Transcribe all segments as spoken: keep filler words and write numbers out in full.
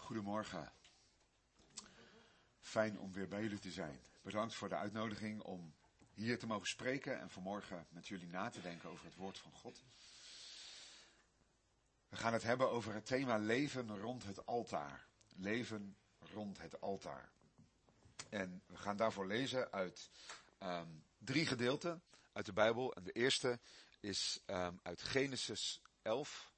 Goedemorgen. Fijn om weer bij jullie te zijn. Bedankt voor de uitnodiging om hier te mogen spreken en vanmorgen met jullie na te denken over het woord van God. We gaan het hebben over het thema leven rond het altaar. Leven rond het altaar. En we gaan daarvoor lezen uit um, drie gedeelten uit de Bijbel. En de eerste is um, uit Genesis elf.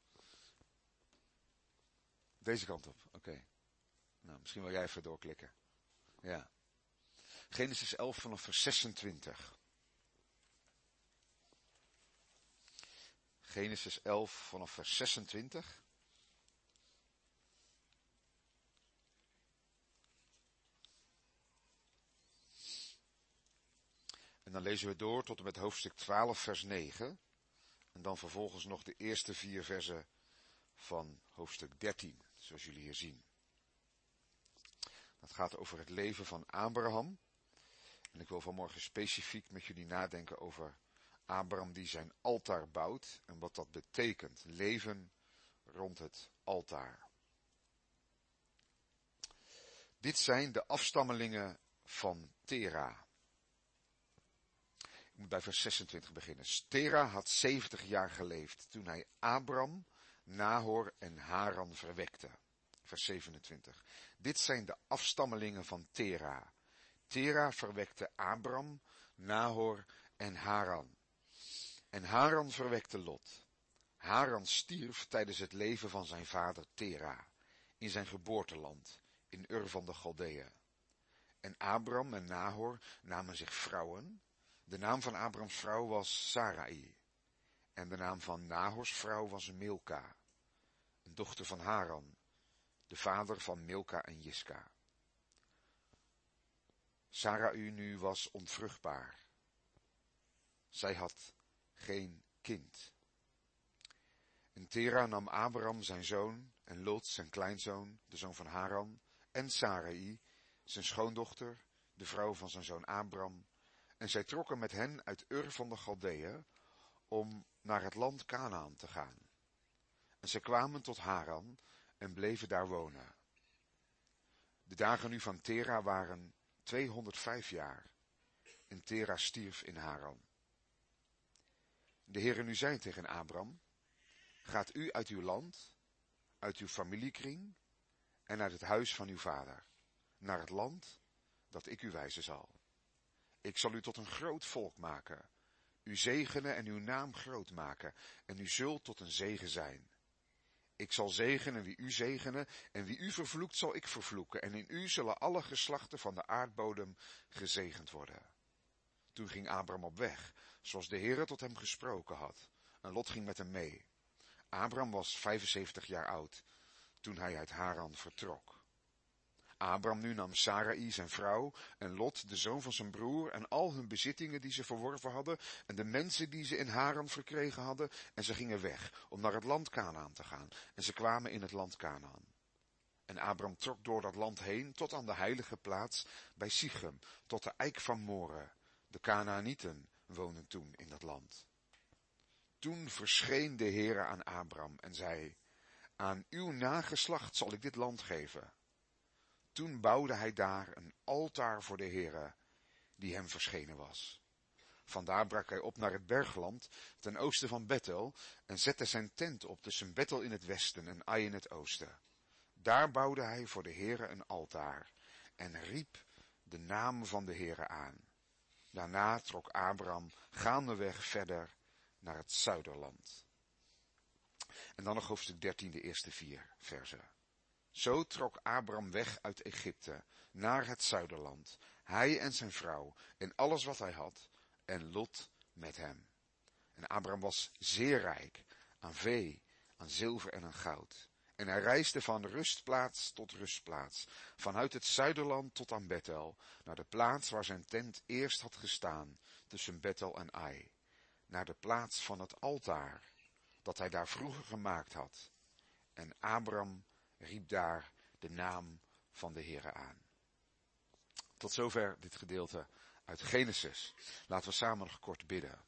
Deze kant op, oké. Okay. Nou, misschien wil jij even doorklikken. Ja. Genesis elf vanaf vers zesentwintig. Genesis elf vanaf vers zesentwintig. En dan lezen we door tot en met hoofdstuk twaalf vers negen. En dan vervolgens nog de eerste vier versen van hoofdstuk dertien, zoals jullie hier zien. Dat gaat over het leven van Abraham. En ik wil vanmorgen specifiek met jullie nadenken over Abraham die zijn altaar bouwt en wat dat betekent. Leven rond het altaar. Dit zijn de afstammelingen van Tera. Ik moet bij vers zesentwintig beginnen. Tera had zeventig jaar geleefd toen hij Abram, Nahor en Haran verwekte. Vers zevenentwintig. Dit zijn de afstammelingen van Tera. Tera verwekte Abram, Nahor en Haran. En Haran verwekte Lot. Haran stierf tijdens het leven van zijn vader Tera, in zijn geboorteland, in Ur van de Galdeeën. En Abram en Nahor namen zich vrouwen. De naam van Abrams vrouw was Sarai. En de naam van Nahors vrouw was Milka, een dochter van Haran, de vader van Milka en Jiska. Sarai nu was onvruchtbaar. Zij had geen kind. En Tera nam Abram zijn zoon en Lot zijn kleinzoon, de zoon van Haran, en Sarai, zijn schoondochter, de vrouw van zijn zoon Abram, en zij trokken met hen uit Ur van de Galdeeën om naar het land Kanaan te gaan. En zij kwamen tot Haran en bleven daar wonen. De dagen nu van Tera waren tweehonderdvijf jaar. En Tera stierf in Haran. De Heere nu zei tegen Abram: gaat u uit uw land, uit uw familiekring en uit het huis van uw vader, naar het land dat ik u wijzen zal. Ik zal u tot een groot volk maken, u zegenen en uw naam groot maken, en u zult tot een zegen zijn. Ik zal zegenen wie u zegenen, en wie u vervloekt zal ik vervloeken, en in u zullen alle geslachten van de aardbodem gezegend worden. Toen ging Abram op weg, zoals de Heere tot hem gesproken had, en Lot ging met hem mee. Abram was vijfenzeventig jaar oud, toen hij uit Haran vertrok. Abram nu nam Sarai zijn vrouw en Lot de zoon van zijn broer en al hun bezittingen die ze verworven hadden en de mensen die ze in Haran verkregen hadden en ze gingen weg om naar het land Kanaan te gaan en ze kwamen in het land Kanaan. En Abram trok door dat land heen tot aan de heilige plaats bij Sichem, tot de eik van More. De Kanaanieten woonden toen in dat land. Toen verscheen de Heere aan Abram en zei: aan uw nageslacht zal ik dit land geven. Toen bouwde hij daar een altaar voor de Heere, die hem verschenen was. Vandaar brak hij op naar het bergland, ten oosten van Bethel, en zette zijn tent op tussen Bethel in het westen en Ai in het oosten. Daar bouwde hij voor de Heere een altaar, en riep de naam van de Heere aan. Daarna trok Abram gaandeweg verder naar het zuiderland. En dan nog hoofdstuk dertien, de eerste vier verzen. Zo trok Abram weg uit Egypte, naar het zuiderland, hij en zijn vrouw, en alles wat hij had, en Lot met hem. En Abram was zeer rijk, aan vee, aan zilver en aan goud. En hij reisde van rustplaats tot rustplaats, vanuit het zuiderland tot aan Bethel, naar de plaats waar zijn tent eerst had gestaan, tussen Bethel en Ai, naar de plaats van het altaar, dat hij daar vroeger gemaakt had. En Abram riep daar de naam van de Heere aan. Tot zover dit gedeelte uit Genesis. Laten we samen nog kort bidden.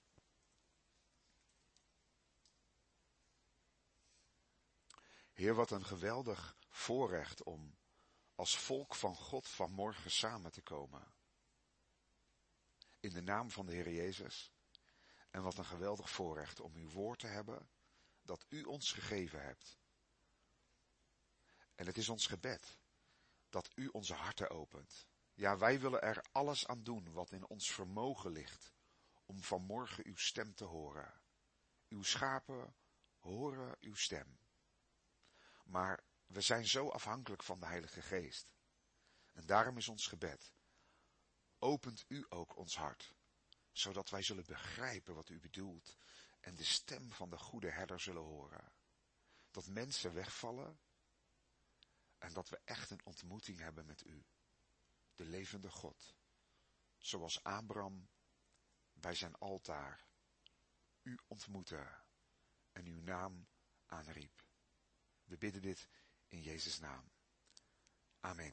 Heer, wat een geweldig voorrecht om als volk van God vanmorgen samen te komen. In de naam van de Heer Jezus. En wat een geweldig voorrecht om uw woord te hebben dat u ons gegeven hebt. En het is ons gebed dat u onze harten opent. Ja, wij willen er alles aan doen wat in ons vermogen ligt om vanmorgen uw stem te horen. Uw schapen horen uw stem. Maar we zijn zo afhankelijk van de Heilige Geest. En daarom is ons gebed. Opent u ook ons hart, zodat wij zullen begrijpen wat u bedoelt en de stem van de goede herder zullen horen. Dat mensen wegvallen en dat we echt een ontmoeting hebben met u, de levende God. Zoals Abraham bij zijn altaar u ontmoette en uw naam aanriep. We bidden dit in Jezus' naam. Amen.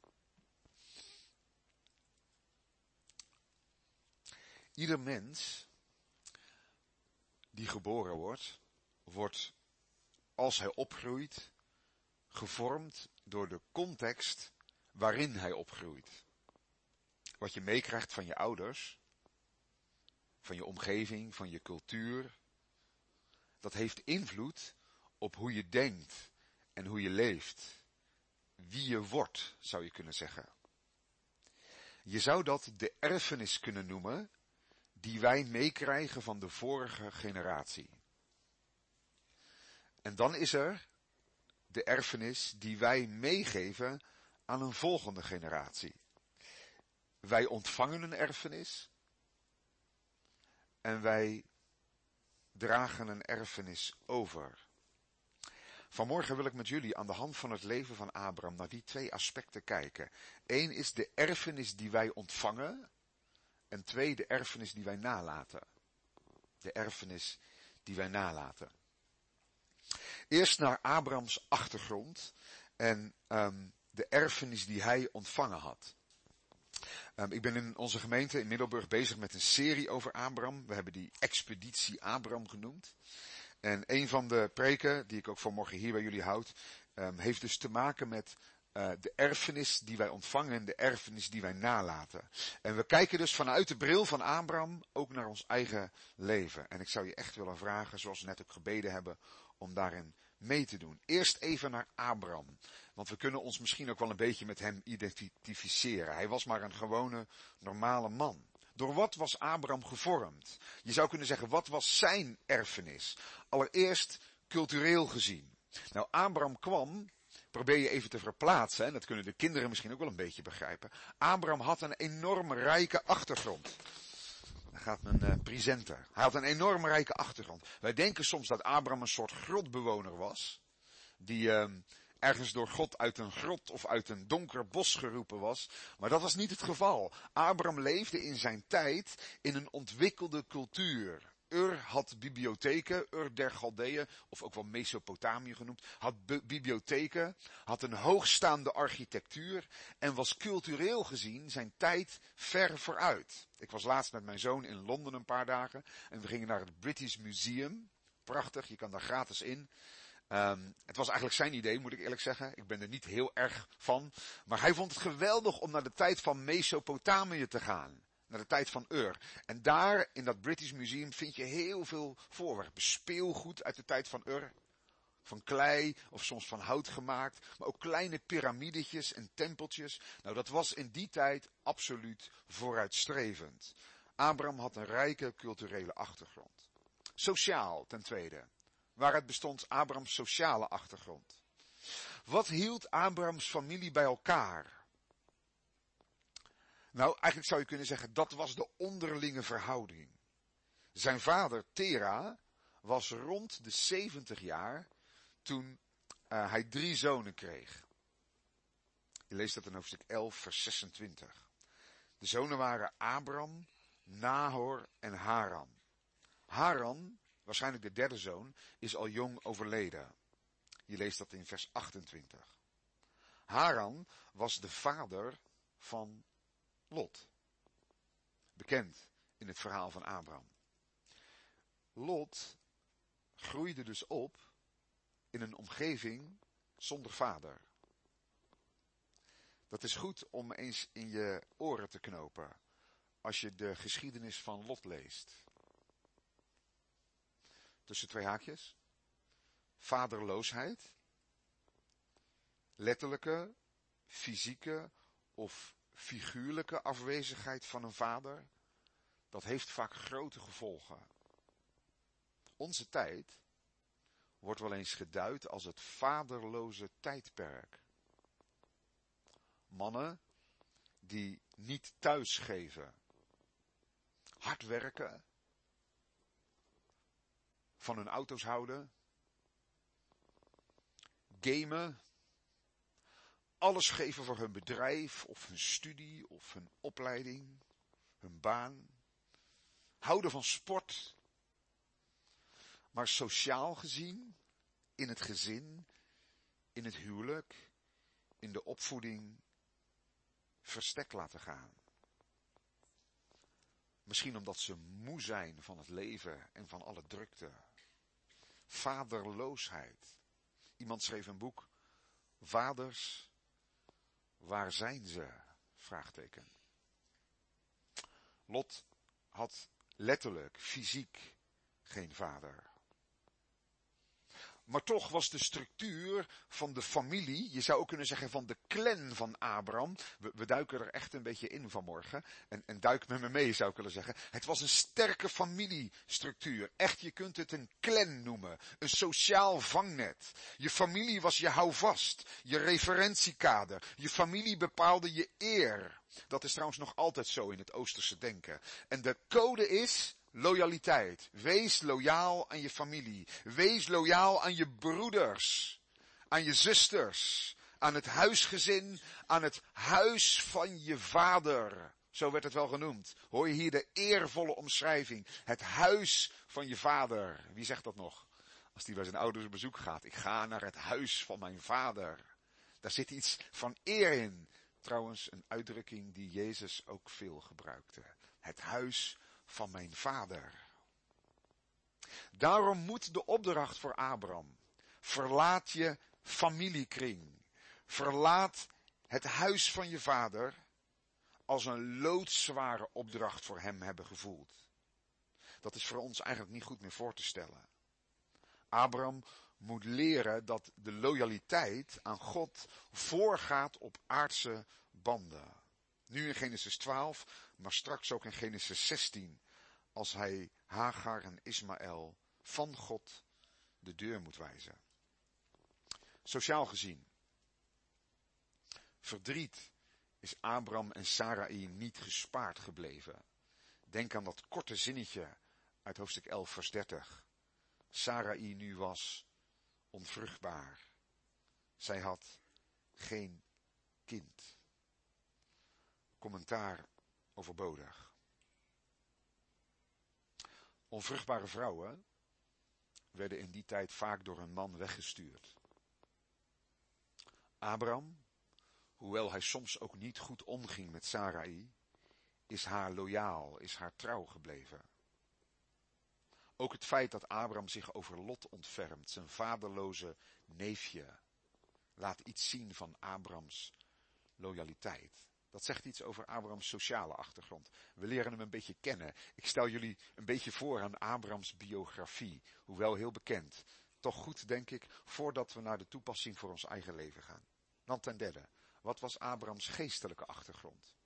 Ieder mens die geboren wordt, wordt als hij opgroeit gevormd door de context waarin hij opgroeit. Wat je meekrijgt van je ouders, van je omgeving, van je cultuur, dat heeft invloed op hoe je denkt en hoe je leeft. Wie je wordt, zou je kunnen zeggen. Je zou dat de erfenis kunnen noemen die wij meekrijgen van de vorige generatie. En dan is er de erfenis die wij meegeven aan een volgende generatie. Wij ontvangen een erfenis en wij dragen een erfenis over. Vanmorgen wil ik met jullie aan de hand van het leven van Abraham naar die twee aspecten kijken. Eén is de erfenis die wij ontvangen en twee de erfenis die wij nalaten. De erfenis die wij nalaten. Eerst naar Abrahams achtergrond en um, de erfenis die hij ontvangen had. Um, ik ben in onze gemeente in Middelburg bezig met een serie over Abraham. We hebben die Expeditie Abraham genoemd. En een van de preken, die ik ook vanmorgen hier bij jullie houd, um, heeft dus te maken met uh, de erfenis die wij ontvangen en de erfenis die wij nalaten. En we kijken dus vanuit de bril van Abraham ook naar ons eigen leven. En ik zou je echt willen vragen, zoals we net ook gebeden hebben, om daarin mee te doen. Eerst even naar Abraham. Want we kunnen ons misschien ook wel een beetje met hem identificeren. Hij was maar een gewone, normale man. Door wat was Abraham gevormd? Je zou kunnen zeggen, wat was zijn erfenis? Allereerst cultureel gezien. Nou, Abraham kwam, probeer je even te verplaatsen, en dat kunnen de kinderen misschien ook wel een beetje begrijpen. Abraham had een enorm rijke achtergrond. Daar gaat mijn uh, presenter. Hij had een enorm rijke achtergrond. Wij denken soms dat Abraham een soort grotbewoner was, die uh, ergens door God uit een grot of uit een donker bos geroepen was. Maar dat was niet het geval. Abraham leefde in zijn tijd in een ontwikkelde cultuur. Ur had bibliotheken, Ur der Galdeeën, of ook wel Mesopotamië genoemd, had bi- bibliotheken, had een hoogstaande architectuur en was cultureel gezien zijn tijd ver vooruit. Ik was laatst met mijn zoon in Londen een paar dagen en we gingen naar het British Museum. Prachtig, je kan daar gratis in. Um, het was eigenlijk zijn idee, moet ik eerlijk zeggen. Ik ben er niet heel erg van. Maar hij vond het geweldig om naar de tijd van Mesopotamië te gaan. Naar de tijd van Ur. En daar, in dat British Museum, vind je heel veel voorwerpen. Speelgoed uit de tijd van Ur. Van klei of soms van hout gemaakt. Maar ook kleine piramidetjes en tempeltjes. Nou, dat was in die tijd absoluut vooruitstrevend. Abraham had een rijke culturele achtergrond. Sociaal, ten tweede. Waaruit bestond Abrahams sociale achtergrond? Wat hield Abrahams familie bij elkaar? Nou, eigenlijk zou je kunnen zeggen, dat was de onderlinge verhouding. Zijn vader, Tera, was rond de zeventig jaar toen uh, hij drie zonen kreeg. Je leest dat in hoofdstuk elf, vers zesentwintig. De zonen waren Abram, Nahor en Haran. Haran, waarschijnlijk de derde zoon, is al jong overleden. Je leest dat in vers achtentwintig. Haran was de vader van Lot. Bekend in het verhaal van Abraham. Lot groeide dus op in een omgeving zonder vader. Dat is goed om eens in je oren te knopen als je de geschiedenis van Lot leest. Tussen twee haakjes. Vaderloosheid. Letterlijke, fysieke of figuurlijke afwezigheid van een vader. Dat heeft vaak grote gevolgen. Onze tijd wordt wel eens geduid als het vaderloze tijdperk. Mannen die niet thuisgeven, hard werken, van hun auto's houden, gamen, alles geven voor hun bedrijf of hun studie of hun opleiding, hun baan, houden van sport. Maar sociaal gezien, in het gezin, in het huwelijk, in de opvoeding, verstek laten gaan. Misschien omdat ze moe zijn van het leven en van alle drukte. Vaderloosheid. Iemand schreef een boek. Vaders, waar zijn ze? Vraagteken. Lot had letterlijk, fysiek, geen vader. Maar toch was de structuur van de familie, je zou ook kunnen zeggen van de clan van Abraham. We, we duiken er echt een beetje in vanmorgen. En, en duik met me mee zou ik willen zeggen. Het was een sterke familiestructuur. Echt, je kunt het een clan noemen. Een sociaal vangnet. Je familie was je houvast. Je referentiekader. Je familie bepaalde je eer. Dat is trouwens nog altijd zo in het Oosterse denken. En de code is loyaliteit. Wees loyaal aan je familie. Wees loyaal aan je broeders. Aan je zusters. Aan het huisgezin. Aan het huis van je vader. Zo werd het wel genoemd. Hoor je hier de eervolle omschrijving. Het huis van je vader. Wie zegt dat nog? Als die bij zijn ouders op bezoek gaat. Ik ga naar het huis van mijn vader. Daar zit iets van eer in. Trouwens, een uitdrukking die Jezus ook veel gebruikte. Het huis van mijn vader. Daarom moet de opdracht voor Abraham. Verlaat je familiekring. Verlaat het huis van je vader. Als een loodzware opdracht voor hem hebben gevoeld. Dat is voor ons eigenlijk niet goed meer voor te stellen. Abraham moet leren dat de loyaliteit aan God voorgaat op aardse banden. Nu in Genesis twaalf, maar straks ook in Genesis zestien. Als hij Hagar en Ismaël van God de deur moet wijzen. Sociaal gezien. Verdriet is Abraham en Sarai niet gespaard gebleven. Denk aan dat korte zinnetje uit hoofdstuk elf vers dertig. Sarai nu was onvruchtbaar. Zij had geen kind. Commentaar overbodig. Onvruchtbare vrouwen werden in die tijd vaak door een man weggestuurd. Abraham, hoewel hij soms ook niet goed omging met Sarai, is haar loyaal, is haar trouw gebleven. Ook het feit dat Abraham zich over Lot ontfermt, zijn vaderloze neefje, laat iets zien van Abrahams loyaliteit. Dat zegt iets over Abrahams sociale achtergrond. We leren hem een beetje kennen. Ik stel jullie een beetje voor aan Abrahams biografie, hoewel heel bekend. Toch goed, denk ik, voordat we naar de toepassing voor ons eigen leven gaan. Dan ten derde, wat was Abrahams geestelijke achtergrond?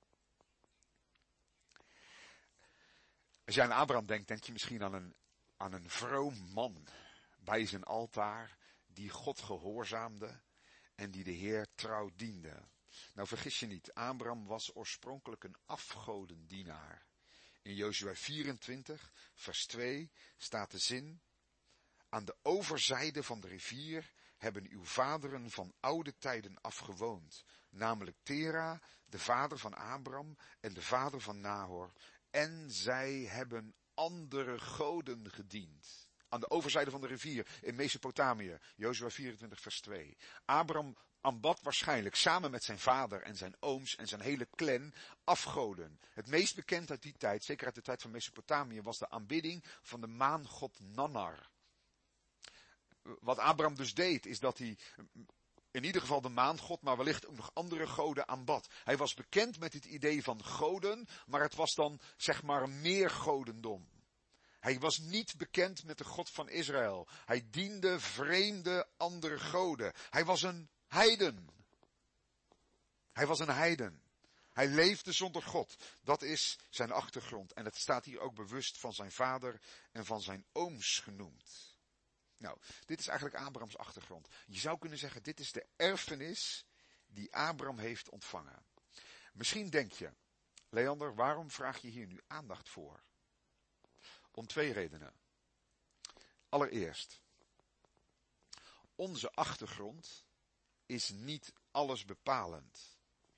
Als jij aan Abraham denkt, denk je misschien aan een, aan een vroom man bij zijn altaar, die God gehoorzaamde en die de Heer trouw diende. Nou, vergis je niet, Abraham was oorspronkelijk een afgodendienaar. In Jozua vierentwintig, vers twee, staat de zin: aan de overzijde van de rivier hebben uw vaderen van oude tijden af gewoond, namelijk Tera, de vader van Abraham en de vader van Nahor, en zij hebben andere goden gediend. Aan de overzijde van de rivier in Mesopotamië, Jozua vierentwintig vers twee. Abraham aanbad waarschijnlijk samen met zijn vader en zijn ooms en zijn hele clan afgoden. Het meest bekend uit die tijd, zeker uit de tijd van Mesopotamië, was de aanbidding van de maangod Nannar. wat Abraham dus deed, is dat hij in ieder geval de maangod, maar wellicht ook nog andere goden aanbad. Hij was bekend met het idee van goden, maar het was dan zeg maar meer godendom. Hij was niet bekend met de God van Israël. Hij diende vreemde andere goden. Hij was een heiden. Hij was een heiden. Hij leefde zonder God. Dat is zijn achtergrond. En het staat hier ook bewust van zijn vader en van zijn ooms genoemd. Nou, dit is eigenlijk Abrahams achtergrond. Je zou kunnen zeggen, dit is de erfenis die Abraham heeft ontvangen. Misschien denk je, Leander, waarom vraag je hier nu aandacht voor? Om twee redenen. Allereerst, onze achtergrond is niet alles bepalend.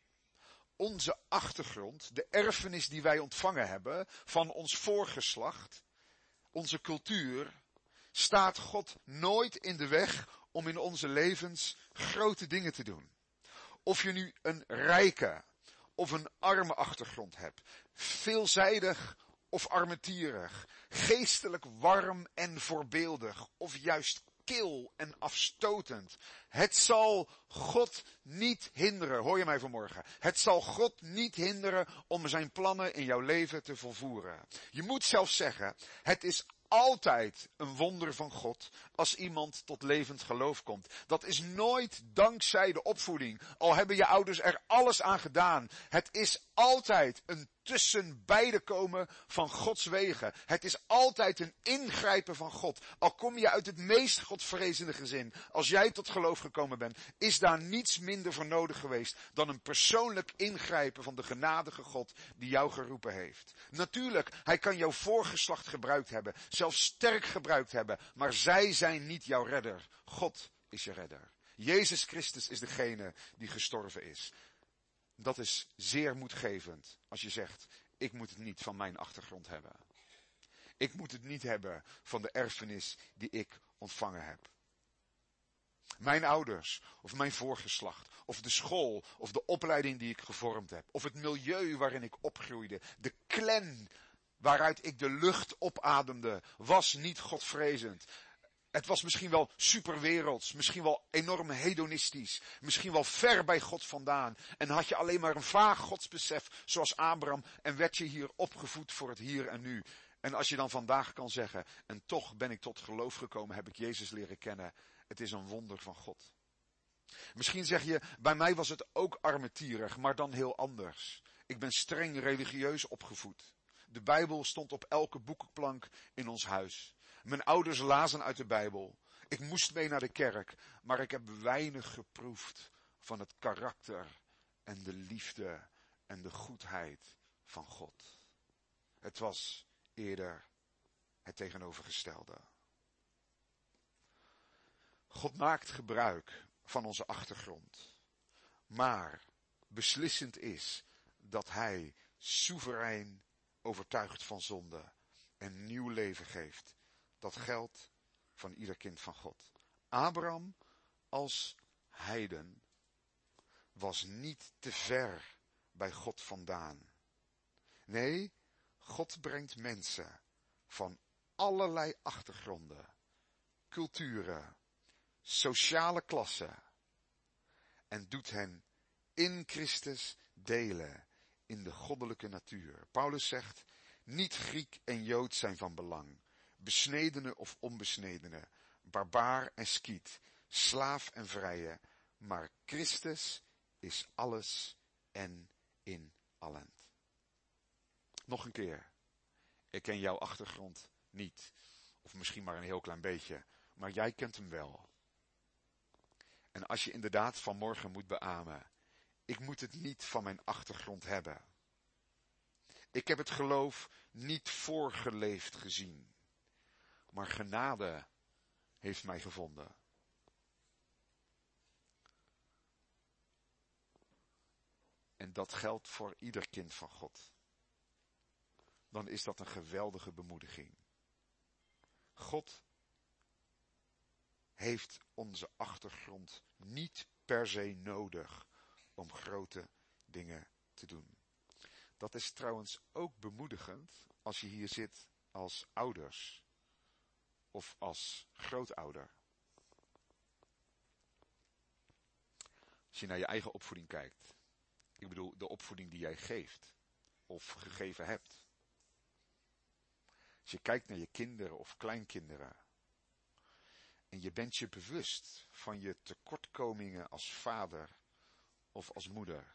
Onze achtergrond, de erfenis die wij ontvangen hebben van ons voorgeslacht, onze cultuur, staat God nooit in de weg om in onze levens grote dingen te doen. Of je nu een rijke of een arme achtergrond hebt, veelzijdig of armetierig, geestelijk warm en voorbeeldig, of juist kil en afstotend. Het zal God niet hinderen, hoor je mij vanmorgen? Het zal God niet hinderen om zijn plannen in jouw leven te volvoeren. Je moet zelfs zeggen, het is altijd een wonder van God als iemand tot levend geloof komt. Dat is nooit dankzij de opvoeding, al hebben je ouders er alles aan gedaan. Het is altijd een tussen beide komen van Gods wegen. Het is altijd een ingrijpen van God. Al kom je uit het meest godvrezende gezin, als jij tot geloof gekomen bent, is daar niets minder voor nodig geweest dan een persoonlijk ingrijpen van de genadige God die jou geroepen heeft. Natuurlijk, hij kan jouw voorgeslacht gebruikt hebben, zelfs sterk gebruikt hebben, maar zij zijn niet jouw redder. God is je redder. Jezus Christus is degene die gestorven is. Dat is zeer moedgevend als je zegt, ik moet het niet van mijn achtergrond hebben. Ik moet het niet hebben van de erfenis die ik ontvangen heb. Mijn ouders, of mijn voorgeslacht, of de school, of de opleiding die ik gevormd heb, of het milieu waarin ik opgroeide, de clan waaruit ik de lucht opademde, was niet godvrezend. Het was misschien wel superwerelds, misschien wel enorm hedonistisch, misschien wel ver bij God vandaan. En had je alleen maar een vaag godsbesef zoals Abraham en werd je hier opgevoed voor het hier en nu. En als je dan vandaag kan zeggen, en toch ben ik tot geloof gekomen, heb ik Jezus leren kennen. Het is een wonder van God. Misschien zeg je, bij mij was het ook armetierig, maar dan heel anders. Ik ben streng religieus opgevoed. De Bijbel stond op elke boekenplank in ons huis. Mijn ouders lazen uit de Bijbel. Ik moest mee naar de kerk, maar ik heb weinig geproefd van het karakter en de liefde en de goedheid van God. Het was eerder het tegenovergestelde. God maakt gebruik van onze achtergrond, maar beslissend is dat hij soeverein overtuigt van zonde en nieuw leven geeft. Dat geldt van ieder kind van God. Abraham als heiden was niet te ver bij God vandaan. Nee, God brengt mensen van allerlei achtergronden, culturen, sociale klassen en doet hen in Christus delen in de goddelijke natuur. Paulus zegt, niet Griek en Jood zijn van belang, besnedene of onbesnedene, barbaar en skiet, slaaf en vrije, maar Christus is alles en in allen. Nog een keer, ik ken jouw achtergrond niet, of misschien maar een heel klein beetje, maar jij kent hem wel. En als je inderdaad vanmorgen moet beamen, ik moet het niet van mijn achtergrond hebben. Ik heb het geloof niet voorgeleefd gezien, maar genade heeft mij gevonden. En dat geldt voor ieder kind van God. Dan is dat een geweldige bemoediging. God heeft onze achtergrond niet per se nodig om grote dingen te doen. Dat is trouwens ook bemoedigend als je hier zit als ouders of als grootouder. Als je naar je eigen opvoeding kijkt. Ik bedoel, de opvoeding die jij geeft. Of gegeven hebt. Als je kijkt naar je kinderen of kleinkinderen. En je bent je bewust van je tekortkomingen als vader of als moeder.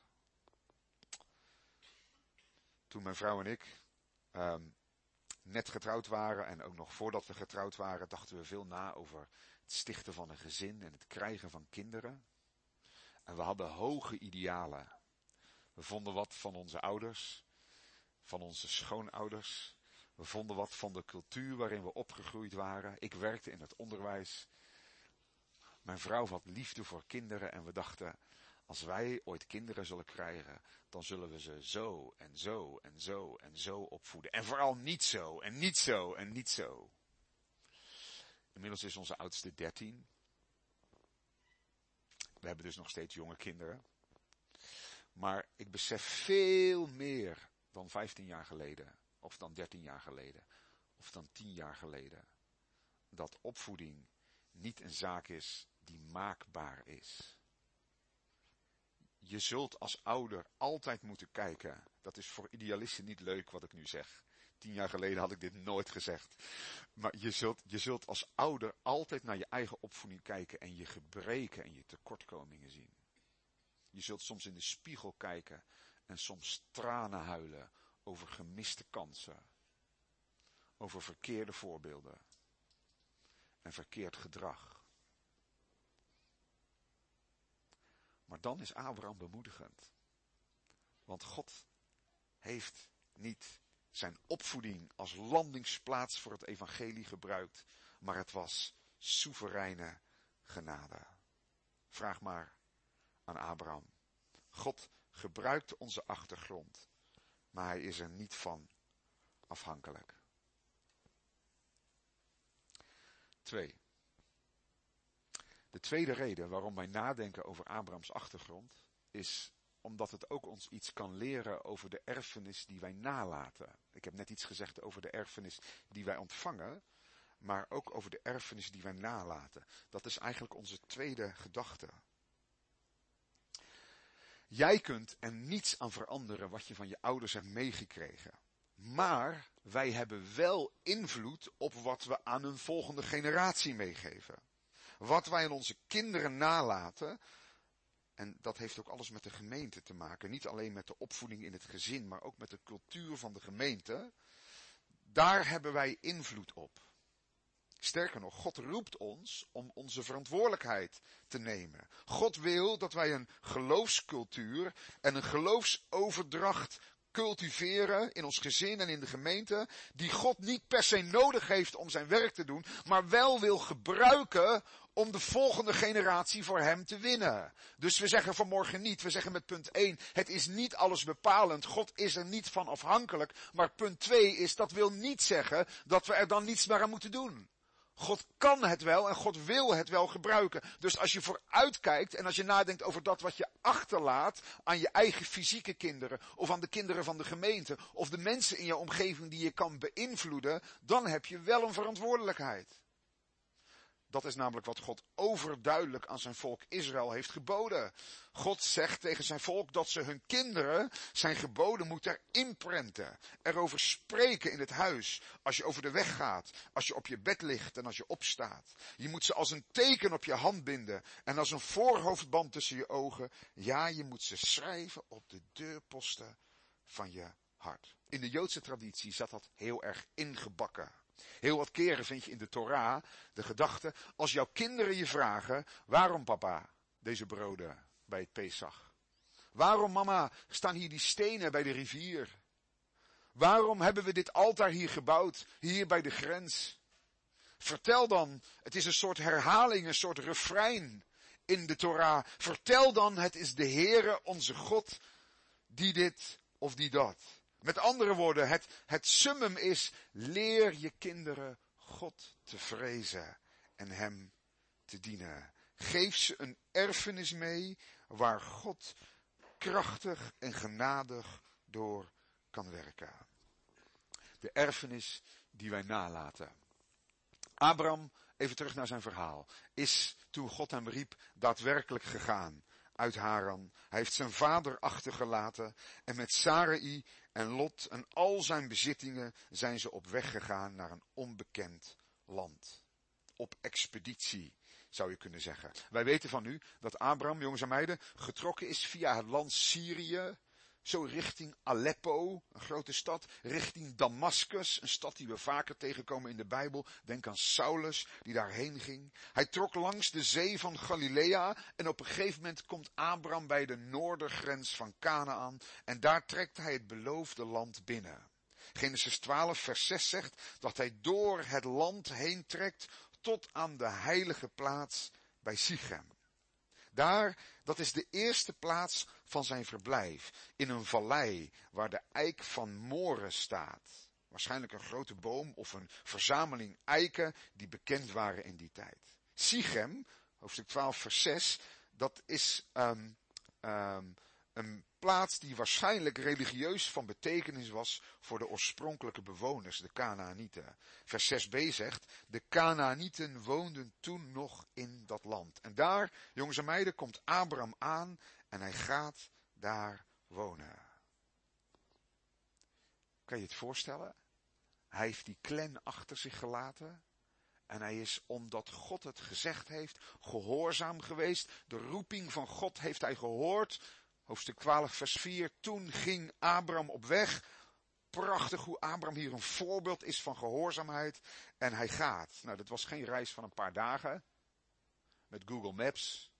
Toen mijn vrouw en ik um, net getrouwd waren en ook nog voordat we getrouwd waren, dachten we veel na over het stichten van een gezin en het krijgen van kinderen. En we hadden hoge idealen. We vonden wat van onze ouders, van onze schoonouders. We vonden wat van de cultuur waarin we opgegroeid waren. Ik werkte in het onderwijs. Mijn vrouw had liefde voor kinderen en we dachten, als wij ooit kinderen zullen krijgen, dan zullen we ze zo en zo en zo en zo opvoeden. En vooral niet zo en niet zo en niet zo. Inmiddels is onze oudste dertien. We hebben dus nog steeds jonge kinderen. Maar ik besef veel meer dan vijftien jaar geleden, of dan dertien jaar geleden, of dan tien jaar geleden, dat opvoeding niet een zaak is die maakbaar is. Je zult als ouder altijd moeten kijken. Dat is voor idealisten niet leuk wat ik nu zeg. Tien jaar geleden had ik dit nooit gezegd. Maar je zult, je zult als ouder altijd naar je eigen opvoeding kijken en je gebreken en je tekortkomingen zien. Je zult soms in de spiegel kijken en soms tranen huilen over gemiste kansen. Over verkeerde voorbeelden. En verkeerd gedrag. Maar dan is Abraham bemoedigend. Want God heeft niet zijn opvoeding als landingsplaats voor het evangelie gebruikt, maar het was soevereine genade. Vraag maar aan Abraham. God gebruikt onze achtergrond, maar hij is er niet van afhankelijk. Twee. De tweede reden waarom wij nadenken over Abrahams achtergrond is omdat het ook ons iets kan leren over de erfenis die wij nalaten. Ik heb net iets gezegd over de erfenis die wij ontvangen, maar ook over de erfenis die wij nalaten. Dat is eigenlijk onze tweede gedachte. Jij kunt er niets aan veranderen wat je van je ouders hebt meegekregen. Maar wij hebben wel invloed op wat we aan een volgende generatie meegeven. Wat wij aan onze kinderen nalaten, en dat heeft ook alles met de gemeente te maken. Niet alleen met de opvoeding in het gezin, maar ook met de cultuur van de gemeente. Daar hebben wij invloed op. Sterker nog, God roept ons om onze verantwoordelijkheid te nemen. God wil dat wij een geloofscultuur en een geloofsoverdracht cultiveren in ons gezin en in de gemeente, die God niet per se nodig heeft om zijn werk te doen, maar wel wil gebruiken om de volgende generatie voor hem te winnen. Dus we zeggen vanmorgen niet, we zeggen met punt één, het is niet alles bepalend, God is er niet van afhankelijk, maar punt twee is, dat wil niet zeggen dat we er dan niets meer aan moeten doen. God kan het wel en God wil het wel gebruiken. Dus als je vooruitkijkt en als je nadenkt over dat wat je achterlaat aan je eigen fysieke kinderen of aan de kinderen van de gemeente of de mensen in je omgeving die je kan beïnvloeden, dan heb je wel een verantwoordelijkheid. Dat is namelijk wat God overduidelijk aan zijn volk Israël heeft geboden. God zegt tegen zijn volk dat ze hun kinderen zijn geboden moeten inprenten. Erover spreken in het huis. Als je over de weg gaat. Als je op je bed ligt en als je opstaat. Je moet ze als een teken op je hand binden. En als een voorhoofdband tussen je ogen. Ja, je moet ze schrijven op de deurposten van je hart. In de Joodse traditie zat dat heel erg ingebakken. Heel wat keren vind je in de Torah de gedachte, als jouw kinderen je vragen, waarom papa deze broden bij het Pesach? Waarom mama staan hier die stenen bij de rivier? Waarom hebben we dit altaar hier gebouwd, hier bij de grens? Vertel dan, het is een soort herhaling, een soort refrein in de Torah. Vertel dan, het is de Heere onze God die dit of die dat. Met andere woorden, het, het summum is, leer je kinderen God te vrezen en hem te dienen. Geef ze een erfenis mee waar God krachtig en genadig door kan werken. De erfenis die wij nalaten. Abraham, even terug naar zijn verhaal, is toen God hem riep daadwerkelijk gegaan. uit Haran. Hij heeft zijn vader achtergelaten en met Sarai en Lot en al zijn bezittingen zijn ze op weg gegaan naar een onbekend land. Op expeditie, zou je kunnen zeggen. Wij weten van u dat Abraham, jongens en meiden, getrokken is via het land Syrië, zo richting Aleppo, een grote stad, richting Damascus, een stad die we vaker tegenkomen in de Bijbel. Denk aan Saulus, die daarheen ging. Hij trok langs de zee van Galilea en op een gegeven moment komt Abraham bij de noordergrens van Kanaan en daar trekt hij het beloofde land binnen. Genesis twaalf vers zes zegt dat hij door het land heen trekt tot aan de heilige plaats bij Sichem. Daar, dat is de eerste plaats van zijn verblijf, in een vallei waar de eik van More staat. Waarschijnlijk een grote boom of een verzameling eiken die bekend waren in die tijd. Sichem, hoofdstuk twaalf vers zes, dat is um, um, een plaats die waarschijnlijk religieus van betekenis was voor de oorspronkelijke bewoners, de Kanaanieten. Vers zes b zegt, de Kanaanieten woonden toen nog in dat land. En daar, jongens en meiden, komt Abraham aan en hij gaat daar wonen. Kan je het voorstellen? Hij heeft die clan achter zich gelaten. En hij is, omdat God het gezegd heeft, gehoorzaam geweest. De roeping van God heeft hij gehoord. Hoofdstuk twaalf vers vier. Toen ging Abraham op weg. Prachtig hoe Abraham hier een voorbeeld is van gehoorzaamheid. En hij gaat. Nou, dat was geen reis van een paar dagen. Met Google Maps.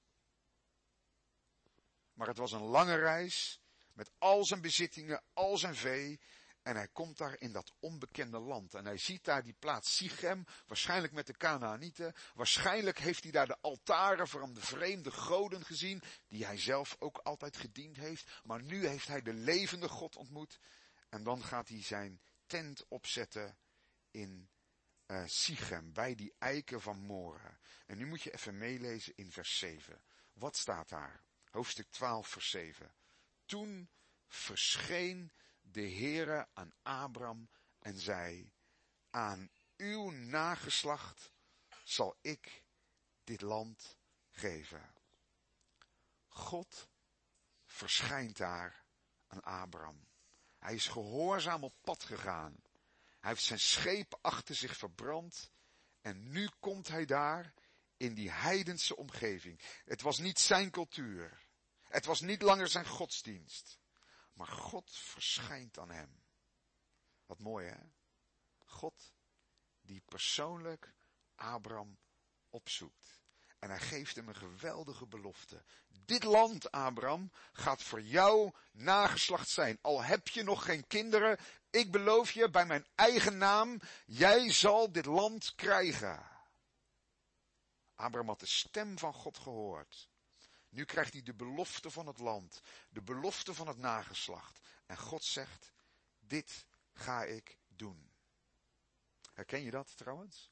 Maar het was een lange reis. Met al zijn bezittingen, al zijn vee. En hij komt daar in dat onbekende land. En hij ziet daar die plaats Sichem. Waarschijnlijk met de Kanaanieten. Waarschijnlijk heeft hij daar de altaren van de vreemde goden gezien. Die hij zelf ook altijd gediend heeft. Maar nu heeft hij de levende God ontmoet. En dan gaat hij zijn tent opzetten in uh, Sichem. Bij die eiken van More. En nu moet je even meelezen in vers zeven. Wat staat daar? Hoofdstuk twaalf vers zeven. Toen verscheen de Heere aan Abraham en zei, aan uw nageslacht zal ik dit land geven. God verschijnt daar aan Abraham. Hij is gehoorzaam op pad gegaan. Hij heeft zijn scheep achter zich verbrand en nu komt hij daar in die heidense omgeving. Het was niet zijn cultuur. Het was niet langer zijn godsdienst. Maar God verschijnt aan hem. Wat mooi, hè? God die persoonlijk Abraham opzoekt. En hij geeft hem een geweldige belofte. Dit land, Abraham, gaat voor jou nageslacht zijn. Al heb je nog geen kinderen, ik beloof je bij mijn eigen naam, jij zal dit land krijgen. Abraham had de stem van God gehoord. Nu krijgt hij de belofte van het land, de belofte van het nageslacht. En God zegt, dit ga ik doen. Herken je dat trouwens?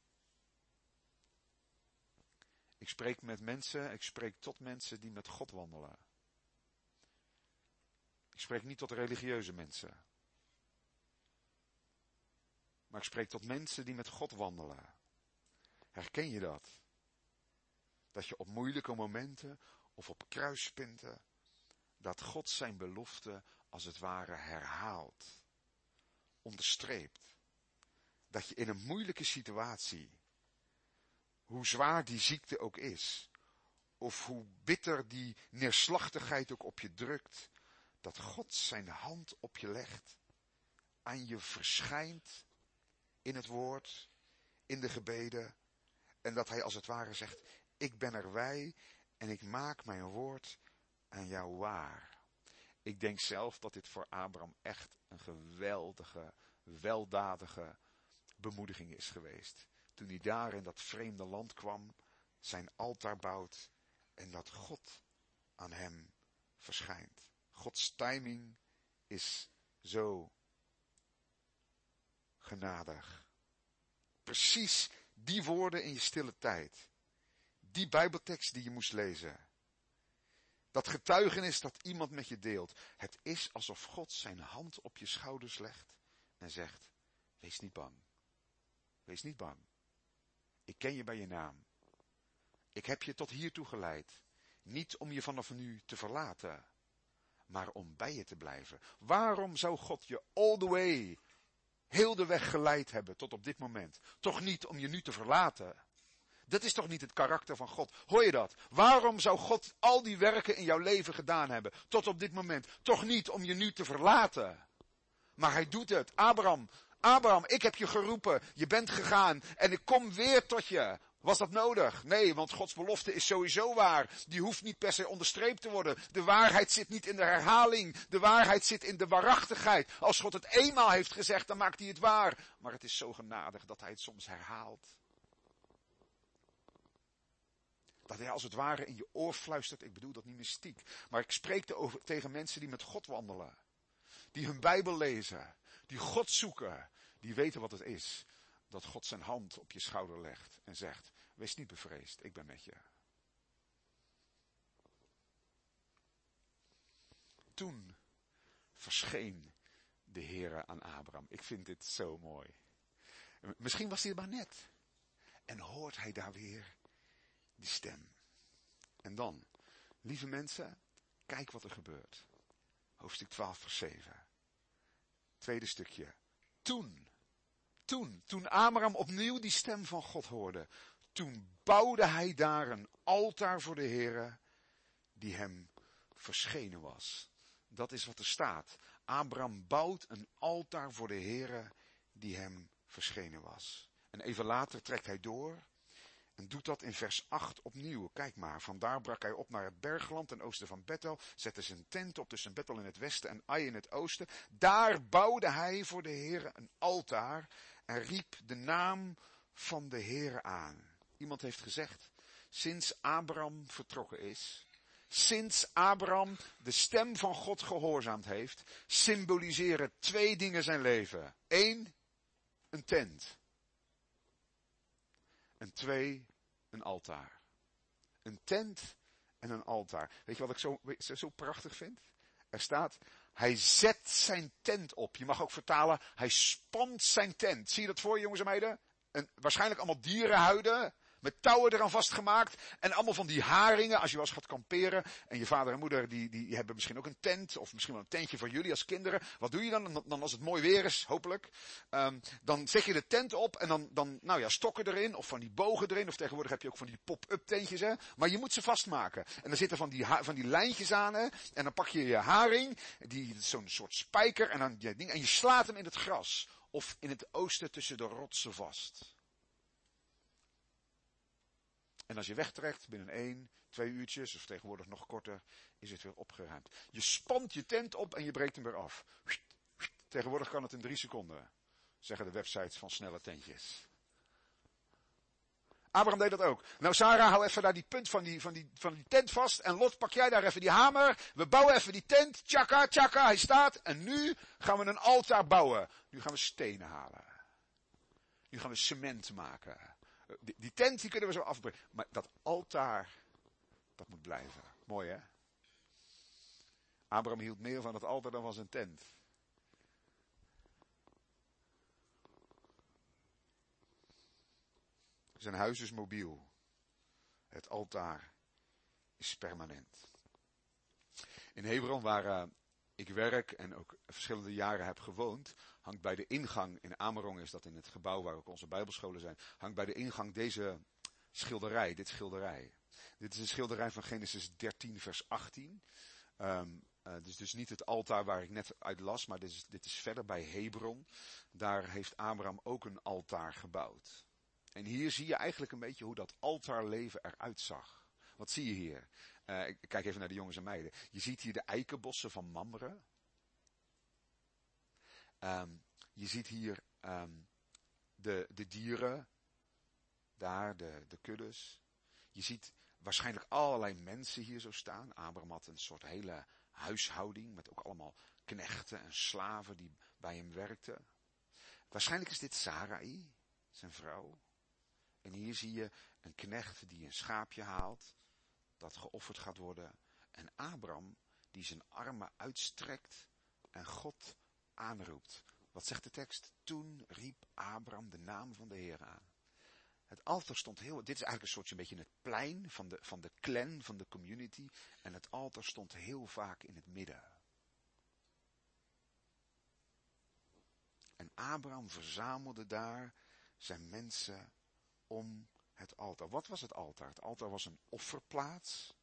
Ik spreek met mensen, ik spreek tot mensen die met God wandelen. Ik spreek niet tot religieuze mensen. Maar ik spreek tot mensen die met God wandelen. Herken je dat? Dat je op moeilijke momenten of op kruispunten, dat God zijn belofte als het ware herhaalt, onderstreept. Dat je in een moeilijke situatie, hoe zwaar die ziekte ook is, of hoe bitter die neerslachtigheid ook op je drukt, dat God zijn hand op je legt, aan je verschijnt in het woord, in de gebeden, en dat hij als het ware zegt, ik ben er wij en ik maak mijn woord aan jou waar. Ik denk zelf dat dit voor Abraham echt een geweldige, weldadige bemoediging is geweest. Toen hij daar in dat vreemde land kwam, zijn altaar bouwt en dat God aan hem verschijnt. Gods timing is zo genadig. Precies die woorden in je stille tijd. Die Bijbeltekst die je moest lezen. Dat getuigenis dat iemand met je deelt. Het is alsof God zijn hand op je schouders legt en zegt, wees niet bang. Wees niet bang. Ik ken je bij je naam. Ik heb je tot hiertoe geleid. Niet om je vanaf nu te verlaten, maar om bij je te blijven. Waarom zou God je all the way, heel de weg geleid hebben tot op dit moment? Toch niet om je nu te verlaten. Dat is toch niet het karakter van God? Hoor je dat? Waarom zou God al die werken in jouw leven gedaan hebben tot op dit moment? Toch niet om je nu te verlaten. Maar hij doet het. Abraham, Abraham, ik heb je geroepen. Je bent gegaan en ik kom weer tot je. Was dat nodig? Nee, want Gods belofte is sowieso waar. Die hoeft niet per se onderstreept te worden. De waarheid zit niet in de herhaling. De waarheid zit in de waarachtigheid. Als God het eenmaal heeft gezegd, dan maakt hij het waar. Maar het is zo genadig dat hij het soms herhaalt. Dat hij als het ware in je oor fluistert. Ik bedoel dat niet mystiek. Maar ik spreek over, tegen mensen die met God wandelen. Die hun Bijbel lezen. Die God zoeken. Die weten wat het is. Dat God zijn hand op je schouder legt. En zegt. Wees niet bevreesd. Ik ben met je. Toen verscheen de Heere aan Abraham. Ik vind dit zo mooi. Misschien was hij er maar net. En hoort hij daar weer die stem. En dan, lieve mensen, kijk wat er gebeurt. Hoofdstuk twaalf vers zeven. Tweede stukje. Toen, toen, toen Abraham opnieuw die stem van God hoorde, toen bouwde hij daar een altaar voor de Heere, die hem verschenen was. Dat is wat er staat. Abraham bouwt een altaar voor de Heere, die hem verschenen was. En even later trekt hij door. En doet dat in vers acht opnieuw. Kijk maar, vandaar brak hij op naar het bergland ten oosten van Bethel, zette zijn tent op tussen Bethel in het westen en Ai in het oosten. Daar bouwde hij voor de Heere een altaar en riep de naam van de Heere aan. Iemand heeft gezegd, sinds Abraham vertrokken is, sinds Abraham de stem van God gehoorzaamd heeft, symboliseren twee dingen zijn leven. Eén, een tent. En twee, een altaar. Een tent en een altaar. Weet je wat ik zo, zo, zo prachtig vind? Er staat, hij zet zijn tent op. Je mag ook vertalen, hij spant zijn tent. Zie je dat voor je, jongens en meiden? En waarschijnlijk allemaal dierenhuiden. Met touwen eraan vastgemaakt. En allemaal van die haringen. Als je wel eens gaat kamperen. En je vader en moeder die, die hebben misschien ook een tent. Of misschien wel een tentje voor jullie als kinderen. Wat doe je dan? Dan als het mooi weer is, hopelijk. Um, dan zet je de tent op. En dan, dan, nou ja, stokken erin. Of van die bogen erin. Of tegenwoordig heb je ook van die pop-up tentjes. Hè? Maar je moet ze vastmaken. En dan zitten van die, van die lijntjes aan. Hè? En dan pak je je haring. Die, zo'n soort spijker. En, dan, ja, ding, en je slaat hem in het gras. Of in het oosten tussen de rotsen vast. En als je wegtrekt binnen één, twee uurtjes, of tegenwoordig nog korter, is het weer opgeruimd. Je spant je tent op en je breekt hem weer af. Tegenwoordig kan het in drie seconden, zeggen de websites van snelle tentjes. Abraham deed dat ook. Nou Sarah, hou even daar die punt van die, van die, van die tent vast. En Lot, pak jij daar even die hamer. We bouwen even die tent. Tjaka, tjaka, hij staat. En nu gaan we een altaar bouwen. Nu gaan we stenen halen. Nu gaan we cement maken. Die, die tent die kunnen we zo afbreken. Maar dat altaar, dat moet blijven. Mooi hè? Abraham hield meer van het altaar dan van zijn tent. Zijn huis is mobiel. Het altaar is permanent. In Hebron, waar uh, ik werk en ook verschillende jaren heb gewoond, hangt bij de ingang, in Amerong is dat in het gebouw waar ook onze bijbelscholen zijn, hangt bij de ingang deze schilderij, dit schilderij. Dit is een schilderij van Genesis dertien vers achttien. Um, uh, dus, dus niet het altaar waar ik net uit las, maar dit is, dit is verder bij Hebron. Daar heeft Abraham ook een altaar gebouwd. En hier zie je eigenlijk een beetje hoe dat altaarleven eruit zag. Wat zie je hier? Uh, ik kijk even naar de jongens en meiden. Je ziet hier de eikenbossen van Mamre. Um, je ziet hier um, de, de dieren. Daar, de, de kuddes. Je ziet waarschijnlijk allerlei mensen hier zo staan. Abraham had een soort hele huishouding. Met ook allemaal knechten en slaven die bij hem werkten. Waarschijnlijk is dit Sarai, zijn vrouw. En hier zie je een knecht die een schaapje haalt. Dat geofferd gaat worden. En Abraham die zijn armen uitstrekt. En God aanroept. Wat zegt de tekst? Toen riep Abraham de naam van de Heer aan. Het altaar stond heel, dit is eigenlijk een soortje een beetje een plein, van de, van de clan, van de community. En het altaar stond heel vaak in het midden. En Abraham verzamelde daar zijn mensen om het altaar. Wat was het altaar? Het altaar was een offerplaats.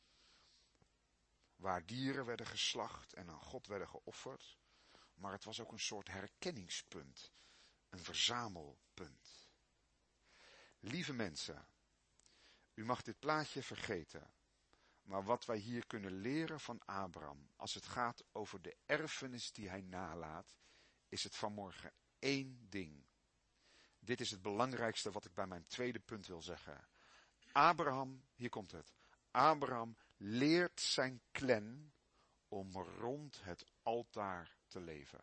Waar dieren werden geslacht en aan God werden geofferd. Maar het was ook een soort herkenningspunt. Een verzamelpunt. Lieve mensen, u mag dit plaatje vergeten. Maar wat wij hier kunnen leren van Abraham, als het gaat over de erfenis die hij nalaat, is het vanmorgen één ding. Dit is het belangrijkste wat ik bij mijn tweede punt wil zeggen. Abraham, hier komt het. Abraham leert zijn clan om rond het altaar te leven.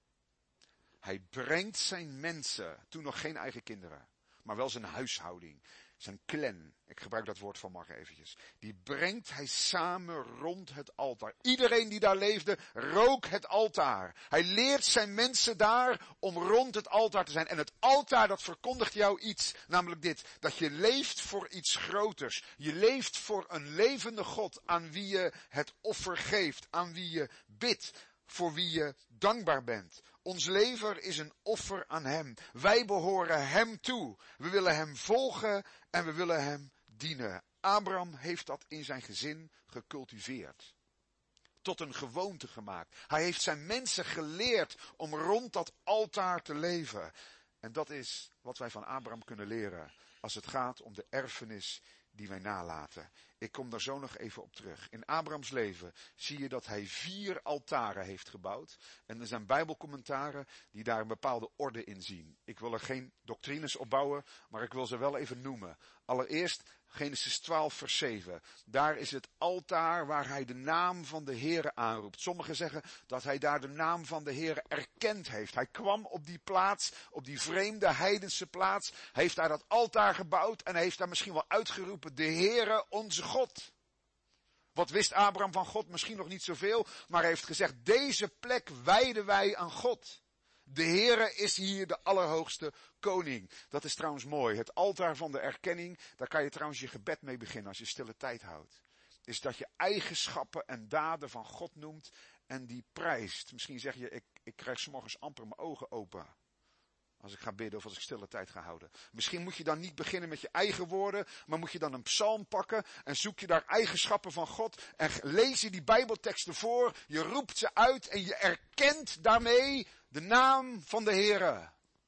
Hij brengt zijn mensen, toen nog geen eigen kinderen, maar wel zijn huishouding, zijn clan, ik gebruik dat woord vanmorgen eventjes, die brengt hij samen rond het altaar. Iedereen die daar leefde, rook het altaar. Hij leert zijn mensen daar om rond het altaar te zijn. En het altaar, dat verkondigt jou iets, namelijk dit, dat je leeft voor iets groters. Je leeft voor een levende God, aan wie je het offer geeft, aan wie je bidt, voor wie je dankbaar bent. Ons leven is een offer aan hem. Wij behoren hem toe. We willen hem volgen en we willen hem dienen. Abraham heeft dat in zijn gezin gecultiveerd. Tot een gewoonte gemaakt. Hij heeft zijn mensen geleerd om rond dat altaar te leven. En dat is wat wij van Abraham kunnen leren als het gaat om de erfenis die wij nalaten. Ik kom daar zo nog even op terug. In Abrahams leven zie je dat hij vier altaren heeft gebouwd. En er zijn bijbelcommentaren die daar een bepaalde orde in zien. Ik wil er geen doctrines op bouwen, maar ik wil ze wel even noemen. Allereerst Genesis twaalf vers zeven. Daar is het altaar waar hij de naam van de Heere aanroept. Sommigen zeggen dat hij daar de naam van de Heere erkend heeft. Hij kwam op die plaats, op die vreemde heidense plaats. Hij heeft daar dat altaar gebouwd en hij heeft daar misschien wel uitgeroepen, de Heere onze God. Wat wist Abraham van God? Misschien nog niet zoveel, maar hij heeft gezegd, deze plek wijden wij aan God. De Heere is hier de allerhoogste koning. Dat is trouwens mooi. Het altaar van de erkenning, daar kan je trouwens je gebed mee beginnen als je stille tijd houdt. Is dat je eigenschappen en daden van God noemt en die prijst. Misschien zeg je, ik, ik krijg 's morgens amper mijn ogen open. Als ik ga bidden of als ik stille tijd ga houden. Misschien moet je dan niet beginnen met je eigen woorden, maar moet je dan een psalm pakken en zoek je daar eigenschappen van God en lees je die Bijbelteksten voor, je roept ze uit en je erkent daarmee de naam van de Heere.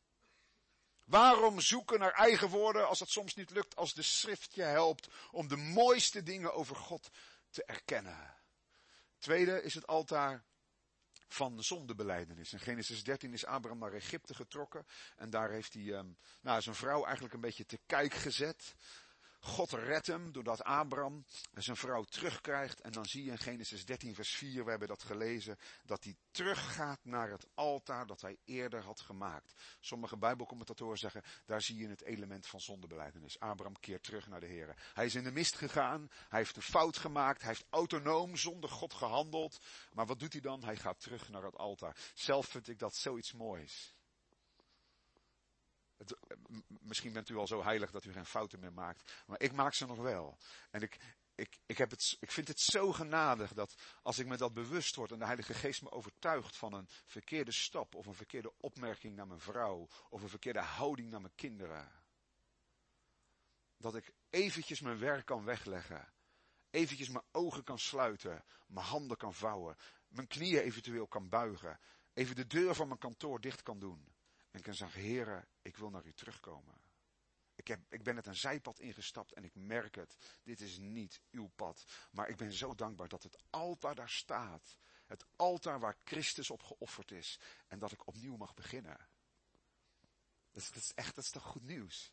Waarom zoeken naar eigen woorden als het soms niet lukt, als de schrift je helpt om de mooiste dingen over God te erkennen? Tweede is het altaar van zondebelijdenis. In Genesis dertien is Abraham naar Egypte getrokken. En daar heeft hij um, nou, zijn vrouw eigenlijk een beetje te kijk gezet. God redt hem doordat Abraham zijn vrouw terugkrijgt. En dan zie je in Genesis dertien vers vier, we hebben dat gelezen, dat hij teruggaat naar het altaar dat hij eerder had gemaakt. Sommige Bijbelcommentatoren zeggen, daar zie je het element van zondebelijdenis. Abraham keert terug naar de Heere. Hij is in de mist gegaan, hij heeft een fout gemaakt, hij heeft autonoom zonder God gehandeld. Maar wat doet hij dan? Hij gaat terug naar het altaar. Zelf vind ik dat zoiets moois. Het, misschien bent u al zo heilig dat u geen fouten meer maakt. Maar ik maak ze nog wel. En ik, ik, ik, heb het, ik vind het zo genadig dat als ik me dat bewust word en de Heilige Geest me overtuigt van een verkeerde stap of een verkeerde opmerking naar mijn vrouw of een verkeerde houding naar mijn kinderen. Dat ik eventjes mijn werk kan wegleggen. Eventjes mijn ogen kan sluiten. Mijn handen kan vouwen. Mijn knieën eventueel kan buigen. Even de deur van mijn kantoor dicht kan doen. En kan zeggen, Heere, ik wil naar u terugkomen. Ik, heb, ik ben het een zijpad ingestapt en ik merk het. Dit is niet uw pad. Maar ik ben zo dankbaar dat het altaar daar staat. Het altaar waar Christus op geofferd is. En dat ik opnieuw mag beginnen. Dat is, dat is echt, dat is toch goed nieuws.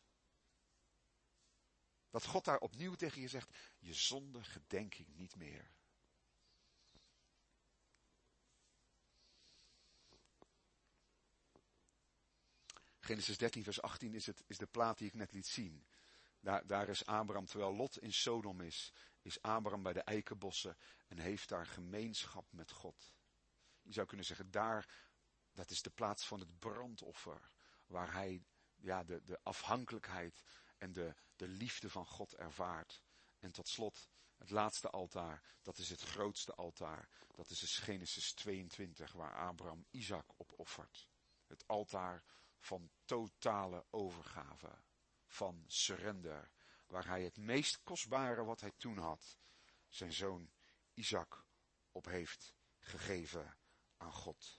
Dat God daar opnieuw tegen je zegt, je zonde gedenk ik niet meer. Genesis dertien vers achttien is, het, is de plaat die ik net liet zien. Daar, daar is Abraham, terwijl Lot in Sodom is, is Abraham bij de eikenbossen en heeft daar gemeenschap met God. Je zou kunnen zeggen, daar, dat is de plaats van het brandoffer, waar hij ja, de, de afhankelijkheid en de, de liefde van God ervaart. En tot slot, het laatste altaar, dat is het grootste altaar. Dat is dus Genesis tweeëntwintig, waar Abraham Isaac op offert. Het altaar van totale overgave, van surrender. Waar hij het meest kostbare wat hij toen had, zijn zoon Isaac, op heeft gegeven aan God.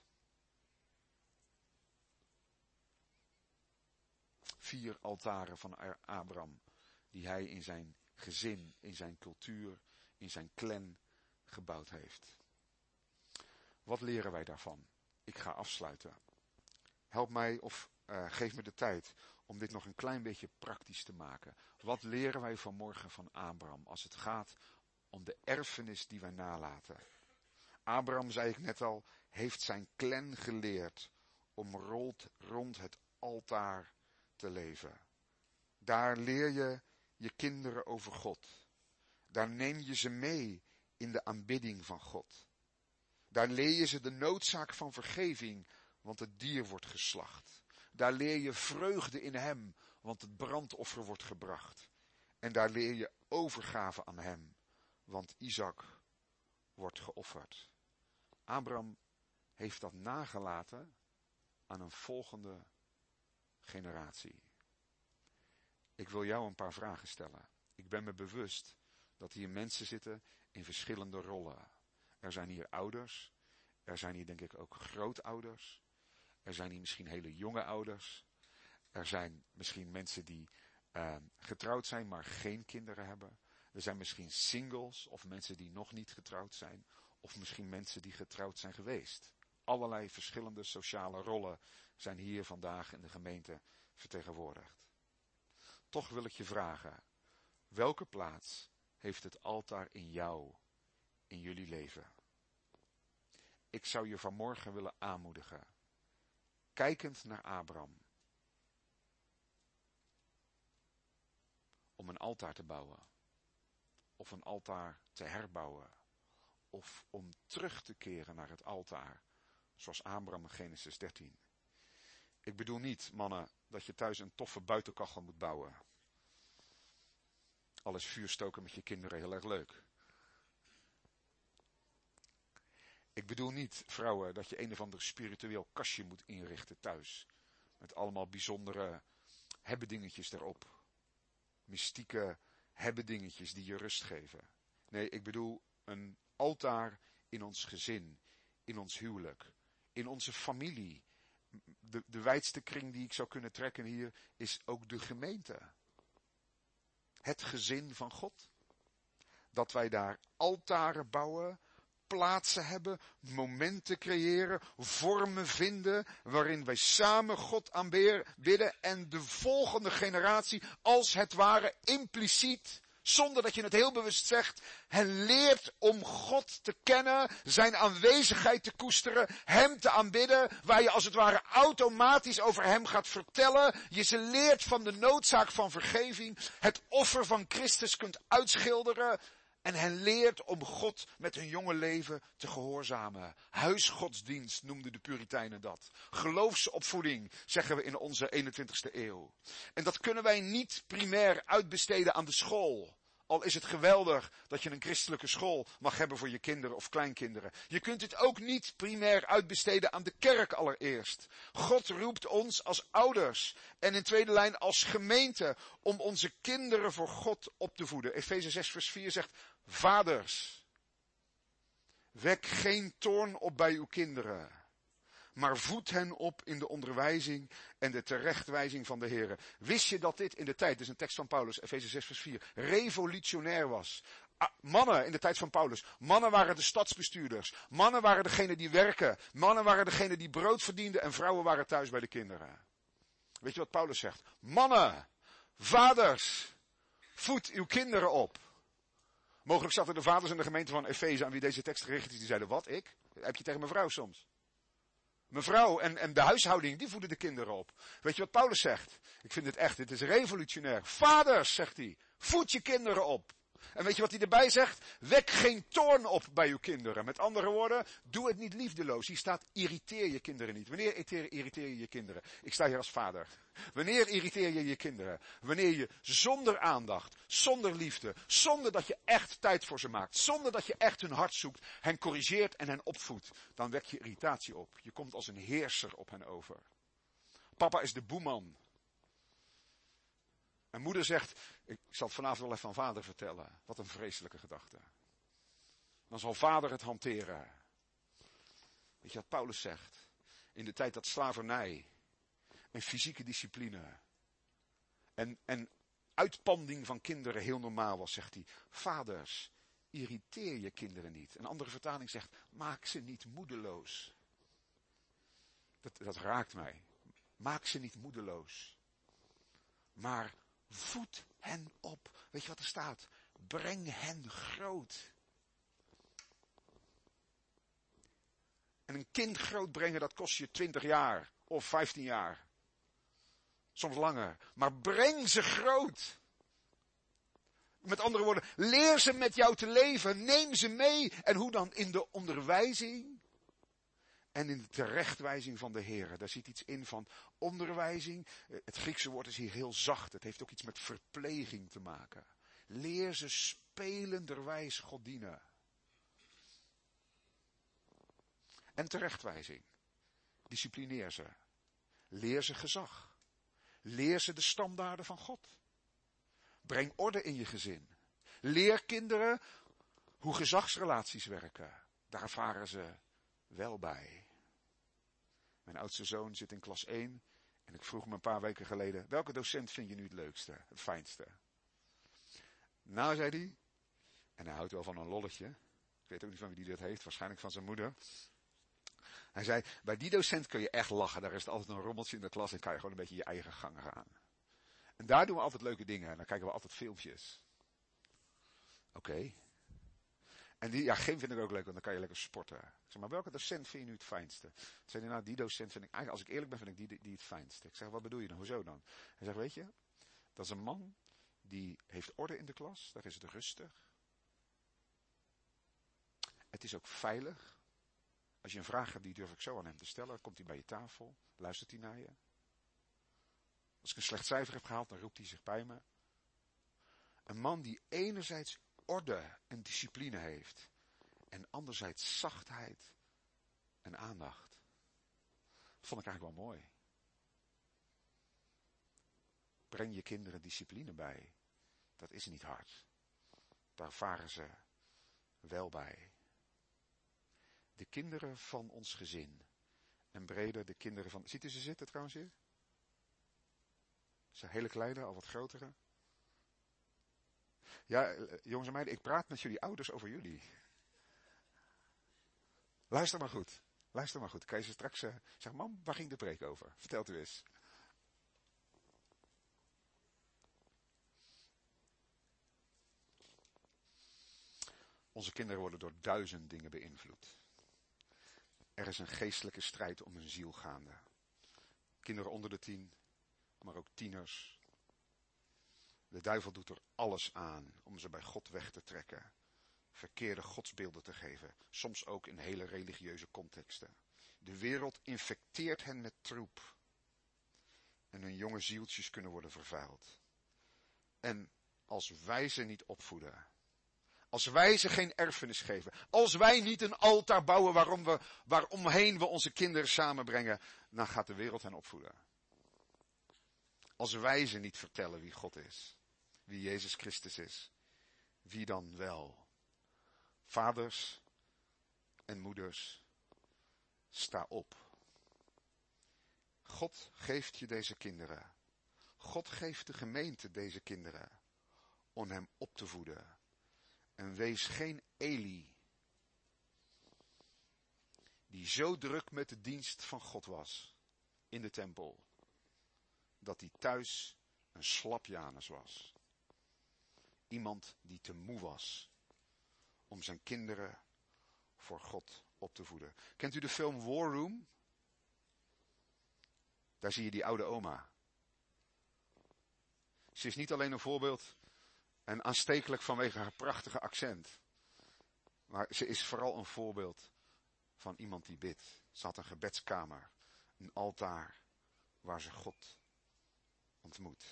Vier altaren van Abraham, die hij in zijn gezin, in zijn cultuur, in zijn clan gebouwd heeft. Wat leren wij daarvan? Ik ga afsluiten. Help mij of uh, geef me de tijd om dit nog een klein beetje praktisch te maken. Wat leren wij vanmorgen van Abraham als het gaat om de erfenis die wij nalaten? Abraham, zei ik net al, heeft zijn clan geleerd om rond het altaar te leven. Daar leer je je kinderen over God. Daar neem je ze mee in de aanbidding van God. Daar leer je ze de noodzaak van vergeving, want het dier wordt geslacht. Daar leer je vreugde in hem, want het brandoffer wordt gebracht. En daar leer je overgave aan hem, want Isaac wordt geofferd. Abraham heeft dat nagelaten aan een volgende generatie. Ik wil jou een paar vragen stellen. Ik ben me bewust dat hier mensen zitten in verschillende rollen. Er zijn hier ouders. Er zijn hier denk ik ook grootouders. Er zijn hier misschien hele jonge ouders. Er zijn misschien mensen die uh, getrouwd zijn, maar geen kinderen hebben. Er zijn misschien singles of mensen die nog niet getrouwd zijn. Of misschien mensen die getrouwd zijn geweest. Allerlei verschillende sociale rollen zijn hier vandaag in de gemeente vertegenwoordigd. Toch wil ik je vragen, welke plaats heeft het altaar in jou, in jullie leven? Ik zou je vanmorgen willen aanmoedigen, kijkend naar Abraham, om een altaar te bouwen, of een altaar te herbouwen, of om terug te keren naar het altaar, zoals Abraham in Genesis dertien. Ik bedoel niet, mannen, dat je thuis een toffe buitenkachel moet bouwen. Al is vuur stoken met je kinderen heel erg leuk. Ik bedoel niet, vrouwen, dat je een of ander spiritueel kastje moet inrichten thuis. Met allemaal bijzondere hebbedingetjes erop. Mystieke hebbedingetjes die je rust geven. Nee, ik bedoel een altaar in ons gezin, in ons huwelijk, in onze familie. De, de wijdste kring die ik zou kunnen trekken hier is ook de gemeente. Het gezin van God. Dat wij daar altaren bouwen, plaatsen hebben, momenten creëren, vormen vinden, waarin wij samen God aanbidden en de volgende generatie als het ware impliciet, zonder dat je het heel bewust zegt, hen leert om God te kennen, zijn aanwezigheid te koesteren, hem te aanbidden, waar je als het ware automatisch over hem gaat vertellen. Je ze leert van de noodzaak van vergeving, het offer van Christus kunt uitschilderen en hen leert om God met hun jonge leven te gehoorzamen. Huisgodsdienst noemden de Puritijnen dat. Geloofsopvoeding zeggen we in onze eenentwintigste eeuw. En dat kunnen wij niet primair uitbesteden aan de school. Al is het geweldig dat je een christelijke school mag hebben voor je kinderen of kleinkinderen. Je kunt het ook niet primair uitbesteden aan de kerk allereerst. God roept ons als ouders en in tweede lijn als gemeente om onze kinderen voor God op te voeden. Efeze zes vers vier zegt, vaders, wek geen toorn op bij uw kinderen, maar voed hen op in de onderwijzing en de terechtwijzing van de Heer. Wist je dat dit in de tijd, dit is een tekst van Paulus, Efeze zes vers vier, revolutionair was? Ah, mannen in de tijd van Paulus, mannen waren de stadsbestuurders, mannen waren degene die werken, mannen waren degene die brood verdienden en vrouwen waren thuis bij de kinderen. Weet je wat Paulus zegt? Mannen, vaders, voed uw kinderen op. Mogelijk zaten de vaders in de gemeente van Efeze aan wie deze tekst gericht is, die zeiden, wat, ik? Dat heb je tegen mijn vrouw soms. Mevrouw en, en de huishouding, die voeden de kinderen op. Weet je wat Paulus zegt? Ik vind het echt, dit is revolutionair. Vaders, zegt hij, voed je kinderen op. En weet je wat hij erbij zegt? Wek geen toorn op bij uw kinderen. Met andere woorden, doe het niet liefdeloos. Hier staat, irriteer je kinderen niet. Wanneer irriteer je je kinderen? Ik sta hier als vader. Wanneer irriteer je je kinderen? Wanneer je zonder aandacht, zonder liefde, zonder dat je echt tijd voor ze maakt, zonder dat je echt hun hart zoekt, hen corrigeert en hen opvoedt, dan wek je irritatie op. Je komt als een heerser op hen over. Papa is de boeman. En moeder zegt, ik zal het vanavond wel even aan vader vertellen. Wat een vreselijke gedachte. Dan zal vader het hanteren. Weet je wat Paulus zegt? In de tijd dat slavernij en fysieke discipline en, en uitpanding van kinderen heel normaal was, zegt hij, vaders, irriteer je kinderen niet. Een andere vertaling zegt, maak ze niet moedeloos. Dat, dat raakt mij. Maak ze niet moedeloos. Maar voed hen op. Weet je wat er staat? Breng hen groot. En een kind grootbrengen, dat kost je twintig jaar. Of vijftien jaar. Soms langer. Maar breng ze groot. Met andere woorden, leer ze met jou te leven. Neem ze mee. En hoe dan? In de onderwijzing. En in de terechtwijzing van de Heer. Daar zit iets in van onderwijzing. Het Griekse woord is hier heel zacht. Het heeft ook iets met verpleging te maken. Leer ze spelenderwijs God dienen. En terechtwijzing. Disciplineer ze. Leer ze gezag. Leer ze de standaarden van God. Breng orde in je gezin. Leer kinderen hoe gezagsrelaties werken. Daar ervaren ze wel bij. Mijn oudste zoon zit in klas één. En ik vroeg me een paar weken geleden, welke docent vind je nu het leukste, het fijnste? Nou, zei hij, en hij houdt wel van een lolletje. Ik weet ook niet van wie die dat heeft, waarschijnlijk van zijn moeder. Hij zei, bij die docent kun je echt lachen. Daar is altijd een rommeltje in de klas en kan je gewoon een beetje je eigen gang gaan. En daar doen we altijd leuke dingen. En dan kijken we altijd filmpjes. Oké. Okay. En die, ja, gym vind ik ook leuk, want dan kan je lekker sporten. Ik zeg, maar welke docent vind je nu het fijnste? Toen zei hij, nou, die docent vind ik, eigenlijk, als ik eerlijk ben, vind ik die, die, die het fijnste. Ik zeg, wat bedoel je dan? Hoezo dan? Hij zegt, weet je, dat is een man die heeft orde in de klas. Daar is het rustig. Het is ook veilig. Als je een vraag hebt, die durf ik zo aan hem te stellen. Dan komt hij bij je tafel, luistert hij naar je. Als ik een slecht cijfer heb gehaald, dan roept hij zich bij me. Een man die enerzijds orde en discipline heeft. En anderzijds zachtheid en aandacht. Dat vond ik eigenlijk wel mooi. Breng je kinderen discipline bij. Dat is niet hard. Daar varen ze wel bij. De kinderen van ons gezin. En breder de kinderen van... Ziet u ze zitten trouwens hier? Ze zijn hele kleine, al wat grotere. Ja, jongens en meiden, ik praat met jullie ouders over jullie. Luister maar goed. Luister maar goed. Kan je ze straks uh, zeggen, mam, waar ging de preek over? Vertelt u eens. Onze kinderen worden door duizend dingen beïnvloed. Er is een geestelijke strijd om hun ziel gaande. Kinderen onder de tien, maar ook tieners. De duivel doet er alles aan om ze bij God weg te trekken. Verkeerde godsbeelden te geven. Soms ook in hele religieuze contexten. De wereld infecteert hen met troep. En hun jonge zieltjes kunnen worden vervuild. En als wij ze niet opvoeden. Als wij ze geen erfenis geven. Als wij niet een altaar bouwen waarom we, waaromheen we onze kinderen samenbrengen. Dan gaat de wereld hen opvoeden. Als wij ze niet vertellen wie God is. Wie Jezus Christus is. Wie dan wel? Vaders en moeders, sta op. God geeft je deze kinderen. God geeft de gemeente deze kinderen. Om hem op te voeden. En wees geen Eli. Die zo druk met de dienst van God was. In de tempel. Dat hij thuis een slapjanus was. Iemand die te moe was. Om zijn kinderen voor God op te voeden. Kent u de film War Room? Daar zie je die oude oma. Ze is niet alleen een voorbeeld En aanstekelijk vanwege haar prachtige accent. Maar ze is vooral een voorbeeld van iemand die bidt. Ze had een gebedskamer, een altaar waar ze God ontmoet.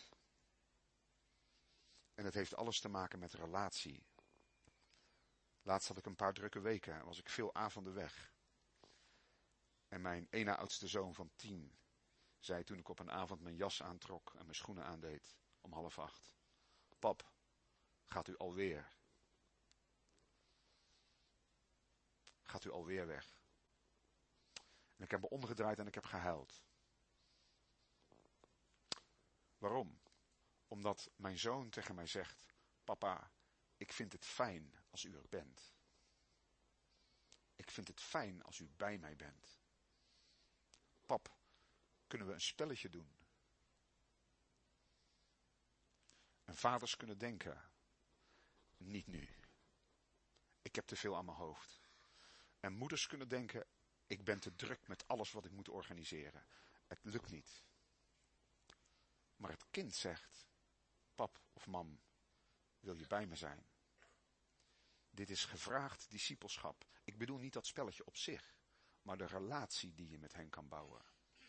En het heeft alles te maken met relatie. Laatst had ik een paar drukke weken en was ik veel avonden weg. En mijn ene oudste zoon van tien zei toen ik op een avond mijn jas aantrok en mijn schoenen aandeed om half acht. Pap, gaat u alweer? Gaat u alweer weg? En ik heb me omgedraaid en ik heb gehuild. Waarom? Omdat mijn zoon tegen mij zegt, papa, ik vind het fijn als u er bent. Ik vind het fijn als u bij mij bent. Pap, kunnen we een spelletje doen? En vaders kunnen denken, niet nu. Ik heb te veel aan mijn hoofd. En moeders kunnen denken, ik ben te druk met alles wat ik moet organiseren. Het lukt niet. Maar het kind zegt, pap of mam, wil je bij me zijn? Dit is gevraagd discipelschap. Ik bedoel niet dat spelletje op zich, maar de relatie die je met hen kan bouwen.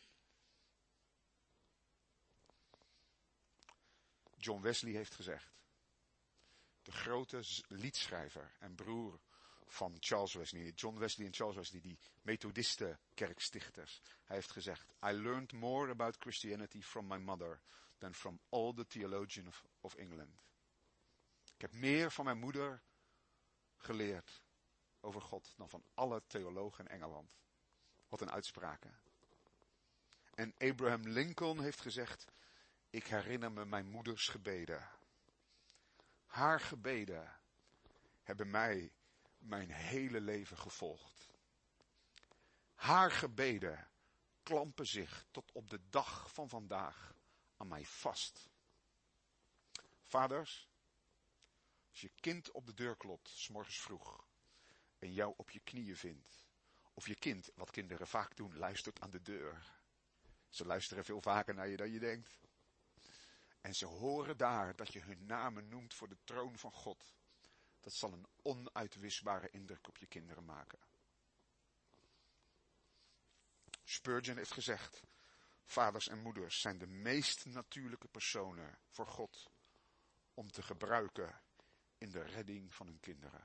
John Wesley heeft gezegd, de grote liedschrijver en broer van Charles Wesley, John Wesley en Charles Wesley, die methodisten kerkstichters. Hij heeft gezegd, I learned more about Christianity from my mother than from all the theologians of, of England. Ik heb meer van mijn moeder geleerd over God dan van alle theologen in Engeland. Wat een uitspraken. En Abraham Lincoln heeft gezegd, ik herinner me mijn moeders gebeden. Haar gebeden hebben mij mijn hele leven gevolgd. Haar gebeden klampen zich tot op de dag van vandaag aan mij vast. Vaders, als je kind op de deur klopt, 's morgens vroeg, en jou op je knieën vindt, of je kind, wat kinderen vaak doen, luistert aan de deur. Ze luisteren veel vaker naar je dan je denkt. En ze horen daar dat je hun namen noemt voor de troon van God. Dat zal een onuitwisbare indruk op je kinderen maken. Spurgeon heeft gezegd, vaders en moeders zijn de meest natuurlijke personen voor God om te gebruiken in de redding van hun kinderen.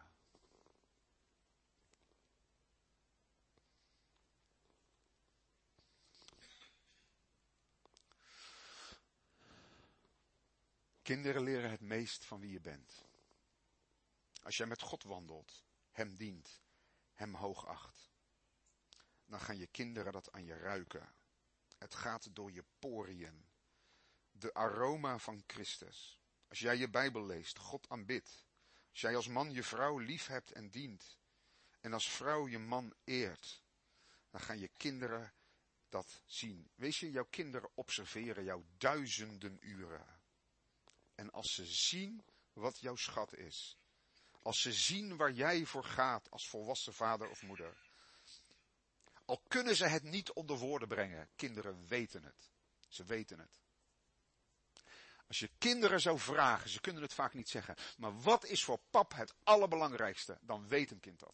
Kinderen leren het meest van wie je bent. Als jij met God wandelt, hem dient, hem hoogacht, dan gaan je kinderen dat aan je ruiken. Het gaat door je poriën. De aroma van Christus. Als jij je Bijbel leest, God aanbidt. Als jij als man je vrouw lief hebt en dient. En als vrouw je man eert. Dan gaan je kinderen dat zien. Weet je, jouw kinderen observeren jou duizenden uren. En als ze zien wat jouw schat is. Als ze zien waar jij voor gaat als volwassen vader of moeder. Al kunnen ze het niet onder woorden brengen. Kinderen weten het. Ze weten het. Als je kinderen zou vragen, ze kunnen het vaak niet zeggen. Maar wat is voor pap het allerbelangrijkste? Dan weet een kind dat.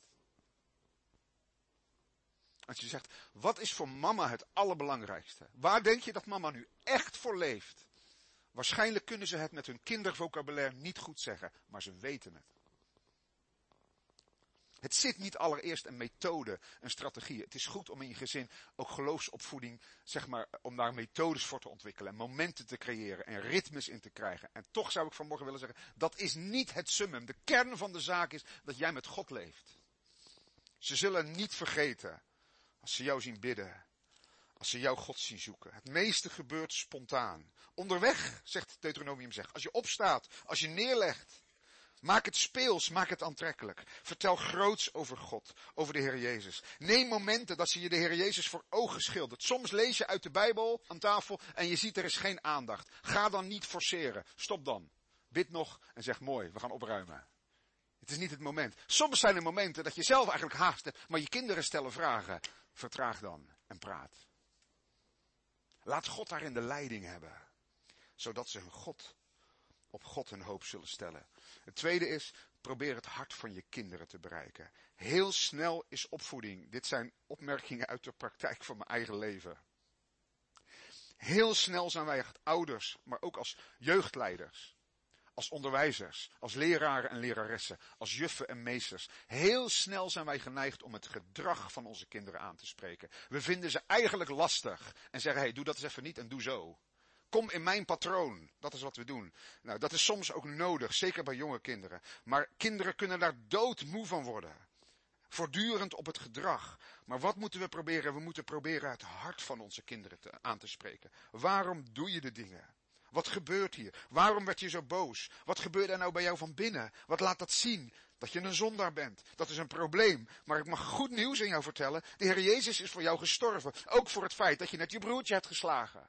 Als je zegt, wat is voor mama het allerbelangrijkste? Waar denk je dat mama nu echt voor leeft? Waarschijnlijk kunnen ze het met hun kindervocabulaire niet goed zeggen, maar ze weten het. Het zit niet allereerst een methode, een strategie. Het is goed om in je gezin ook geloofsopvoeding, zeg maar, om daar methodes voor te ontwikkelen. En momenten te creëren en ritmes in te krijgen. En toch zou ik vanmorgen willen zeggen, dat is niet het summum. De kern van de zaak is dat jij met God leeft. Ze zullen niet vergeten, als ze jou zien bidden, als ze jouw God zien zoeken. Het meeste gebeurt spontaan. Onderweg, zegt Deuteronomium zegt, als je opstaat, als je neerlegt. Maak het speels, maak het aantrekkelijk. Vertel groots over God, over de Heer Jezus. Neem momenten dat ze je de Heer Jezus voor ogen schildert. Soms lees je uit de Bijbel aan tafel en je ziet er is geen aandacht. Ga dan niet forceren. Stop dan. Bid nog en zeg mooi, we gaan opruimen. Het is niet het moment. Soms zijn er momenten dat je zelf eigenlijk haast hebt, maar je kinderen stellen vragen. Vertraag dan en praat. Laat God daarin de leiding hebben, zodat ze hun God op God hun hoop zullen stellen. Het tweede is, probeer het hart van je kinderen te bereiken. Heel snel is opvoeding. Dit zijn opmerkingen uit de praktijk van mijn eigen leven. Heel snel zijn wij echt ouders, maar ook als jeugdleiders. Als onderwijzers, als leraren en leraressen, als juffen en meesters. Heel snel zijn wij geneigd om het gedrag van onze kinderen aan te spreken. We vinden ze eigenlijk lastig en zeggen, hey, doe dat eens even niet en doe zo. Kom in mijn patroon, dat is wat we doen. Nou, dat is soms ook nodig, zeker bij jonge kinderen. Maar kinderen kunnen daar doodmoe van worden. Voortdurend op het gedrag. Maar wat moeten we proberen? We moeten proberen het hart van onze kinderen te, aan te spreken. Waarom doe je de dingen? Wat gebeurt hier? Waarom werd je zo boos? Wat gebeurt er nou bij jou van binnen? Wat laat dat zien? Dat je een zondaar bent. Dat is een probleem. Maar ik mag goed nieuws aan jou vertellen. De Heer Jezus is voor jou gestorven. Ook voor het feit dat je net je broertje hebt geslagen.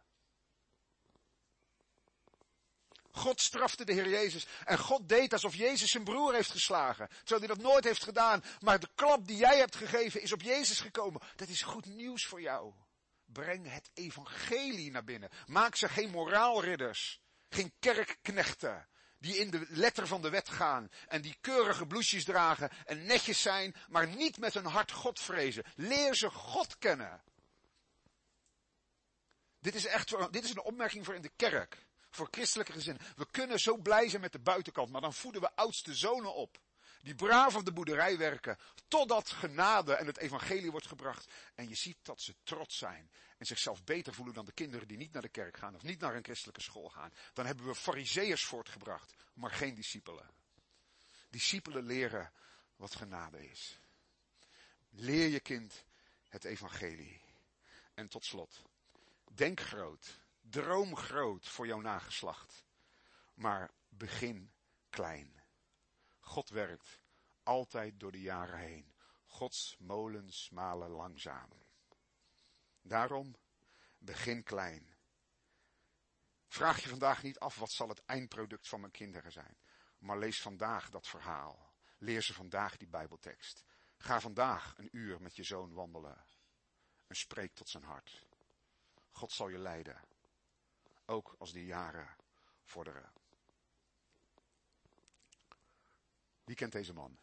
God strafte de Heer Jezus. En God deed alsof Jezus zijn broer heeft geslagen. Terwijl hij dat nooit heeft gedaan. Maar de klap die jij hebt gegeven is op Jezus gekomen. Dat is goed nieuws voor jou. Breng het evangelie naar binnen. Maak ze geen moraalridders. Geen kerkknechten. Die in de letter van de wet gaan. En die keurige bloesjes dragen. En netjes zijn. Maar niet met hun hart God vrezen. Leer ze God kennen. Dit is echt, dit is een opmerking voor in de kerk. Voor christelijke gezinnen. We kunnen zo blij zijn met de buitenkant. Maar dan voeden we oudste zonen op. Die braaf op de boerderij werken. Totdat genade en het evangelie wordt gebracht. En je ziet dat ze trots zijn. En zichzelf beter voelen dan de kinderen die niet naar de kerk gaan. Of niet naar een christelijke school gaan. Dan hebben we farizeeërs voortgebracht. Maar geen discipelen. Discipelen leren wat genade is. Leer je kind het evangelie. En tot slot. Denk groot. Droom groot voor jouw nageslacht. Maar begin klein. God werkt altijd door de jaren heen. Gods molens malen langzaam. Daarom, begin klein. Vraag je vandaag niet af wat zal het eindproduct van mijn kinderen zijn. Maar lees vandaag dat verhaal. Leer ze vandaag die Bijbeltekst. Ga vandaag een uur met je zoon wandelen. En spreek tot zijn hart. God zal je leiden. Ook als die jaren vorderen. Wie kent deze man?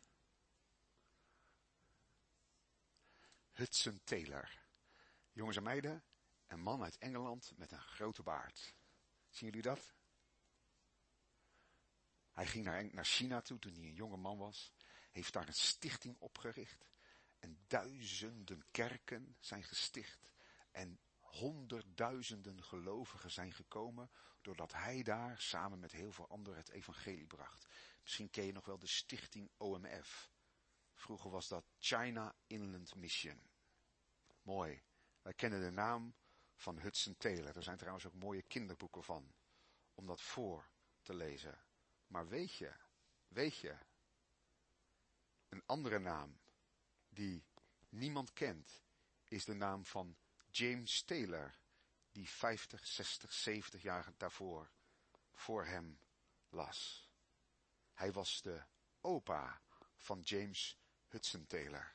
Hudson Taylor. Jongens en meiden, een man uit Engeland met een grote baard. Zien jullie dat? Hij ging naar, naar China toe toen hij een jonge man was. Heeft daar een stichting opgericht. En duizenden kerken zijn gesticht. En honderdduizenden gelovigen zijn gekomen. Doordat hij daar samen met heel veel anderen het evangelie bracht. Misschien ken je nog wel de stichting O M F. Vroeger was dat China Inland Mission. Mooi. Wij kennen de naam van Hudson Taylor. Er zijn trouwens ook mooie kinderboeken van. Om dat voor te lezen. Maar weet je, weet je, een andere naam die niemand kent, is de naam van James Taylor. Die vijftig, zestig, zeventig jaar daarvoor voor hem las. Hij was de opa van James Hudson Taylor.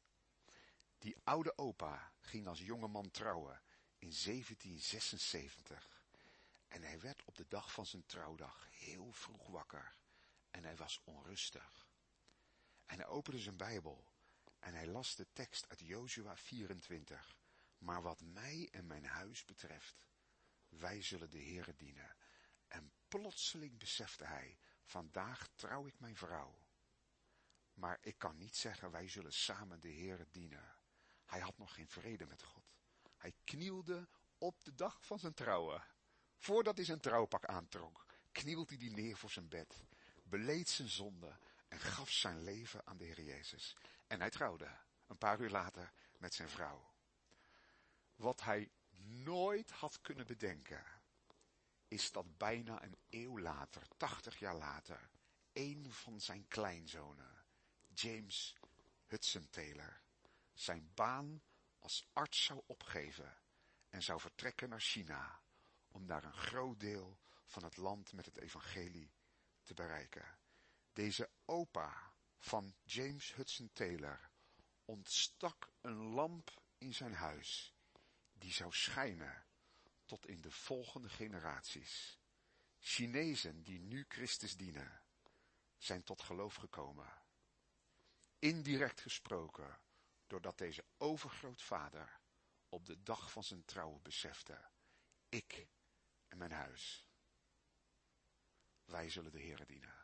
Die oude opa ging als jonge man trouwen in zeventien zesenzeventig. En hij werd op de dag van zijn trouwdag heel vroeg wakker. En hij was onrustig. En hij opende zijn Bijbel. En hij las de tekst uit Jozua vierentwintig. Maar wat mij en mijn huis betreft, wij zullen de Heere dienen. En plotseling besefte hij, vandaag trouw ik mijn vrouw. Maar ik kan niet zeggen, wij zullen samen de Heere dienen. Hij had nog geen vrede met God. Hij knielde op de dag van zijn trouwen. Voordat hij zijn trouwpak aantrok, knielde hij neer voor zijn bed. Beleed zijn zonde en gaf zijn leven aan de Heer Jezus. En hij trouwde, een paar uur later, met zijn vrouw. Wat hij nooit had kunnen bedenken, is dat bijna een eeuw later, tachtig jaar later, een van zijn kleinzonen, James Hudson Taylor, zijn baan als arts zou opgeven en zou vertrekken naar China, om daar een groot deel van het land met het evangelie te bereiken. Deze opa van James Hudson Taylor ontstak een lamp in zijn huis, die zou schijnen tot in de volgende generaties. Chinezen die nu Christus dienen, zijn tot geloof gekomen. Indirect gesproken, doordat deze overgrootvader op de dag van zijn trouwen besefte, ik en mijn huis, wij zullen de Heere dienen.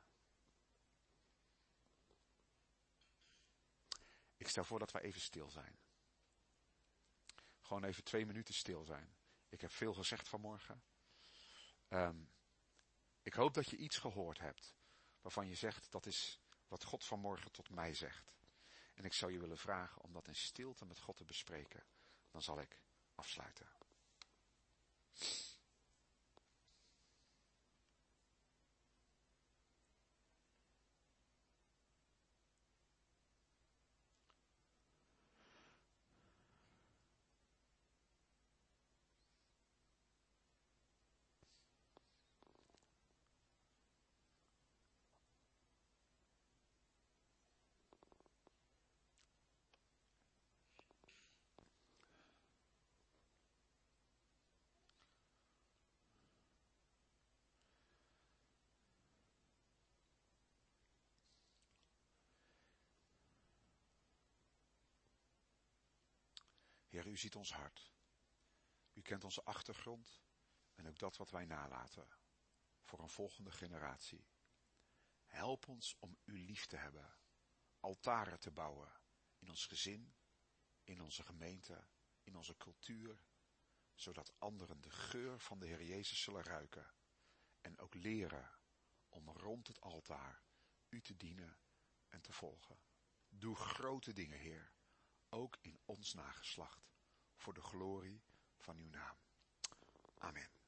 Ik stel voor dat wij even stil zijn. Gewoon even twee minuten stil zijn. Ik heb veel gezegd vanmorgen. Um, ik hoop dat je iets gehoord hebt waarvan je zegt, dat is wat God vanmorgen tot mij zegt. En ik zou je willen vragen om dat in stilte met God te bespreken. Dan zal ik afsluiten. Heer, u ziet ons hart. U kent onze achtergrond en ook dat wat wij nalaten voor een volgende generatie. Help ons om u lief te hebben, altaren te bouwen in ons gezin, in onze gemeente, in onze cultuur, zodat anderen de geur van de Heer Jezus zullen ruiken en ook leren om rond het altaar u te dienen en te volgen. Doe grote dingen, Heer, ook in ons nageslacht, voor de glorie van uw naam. Amen.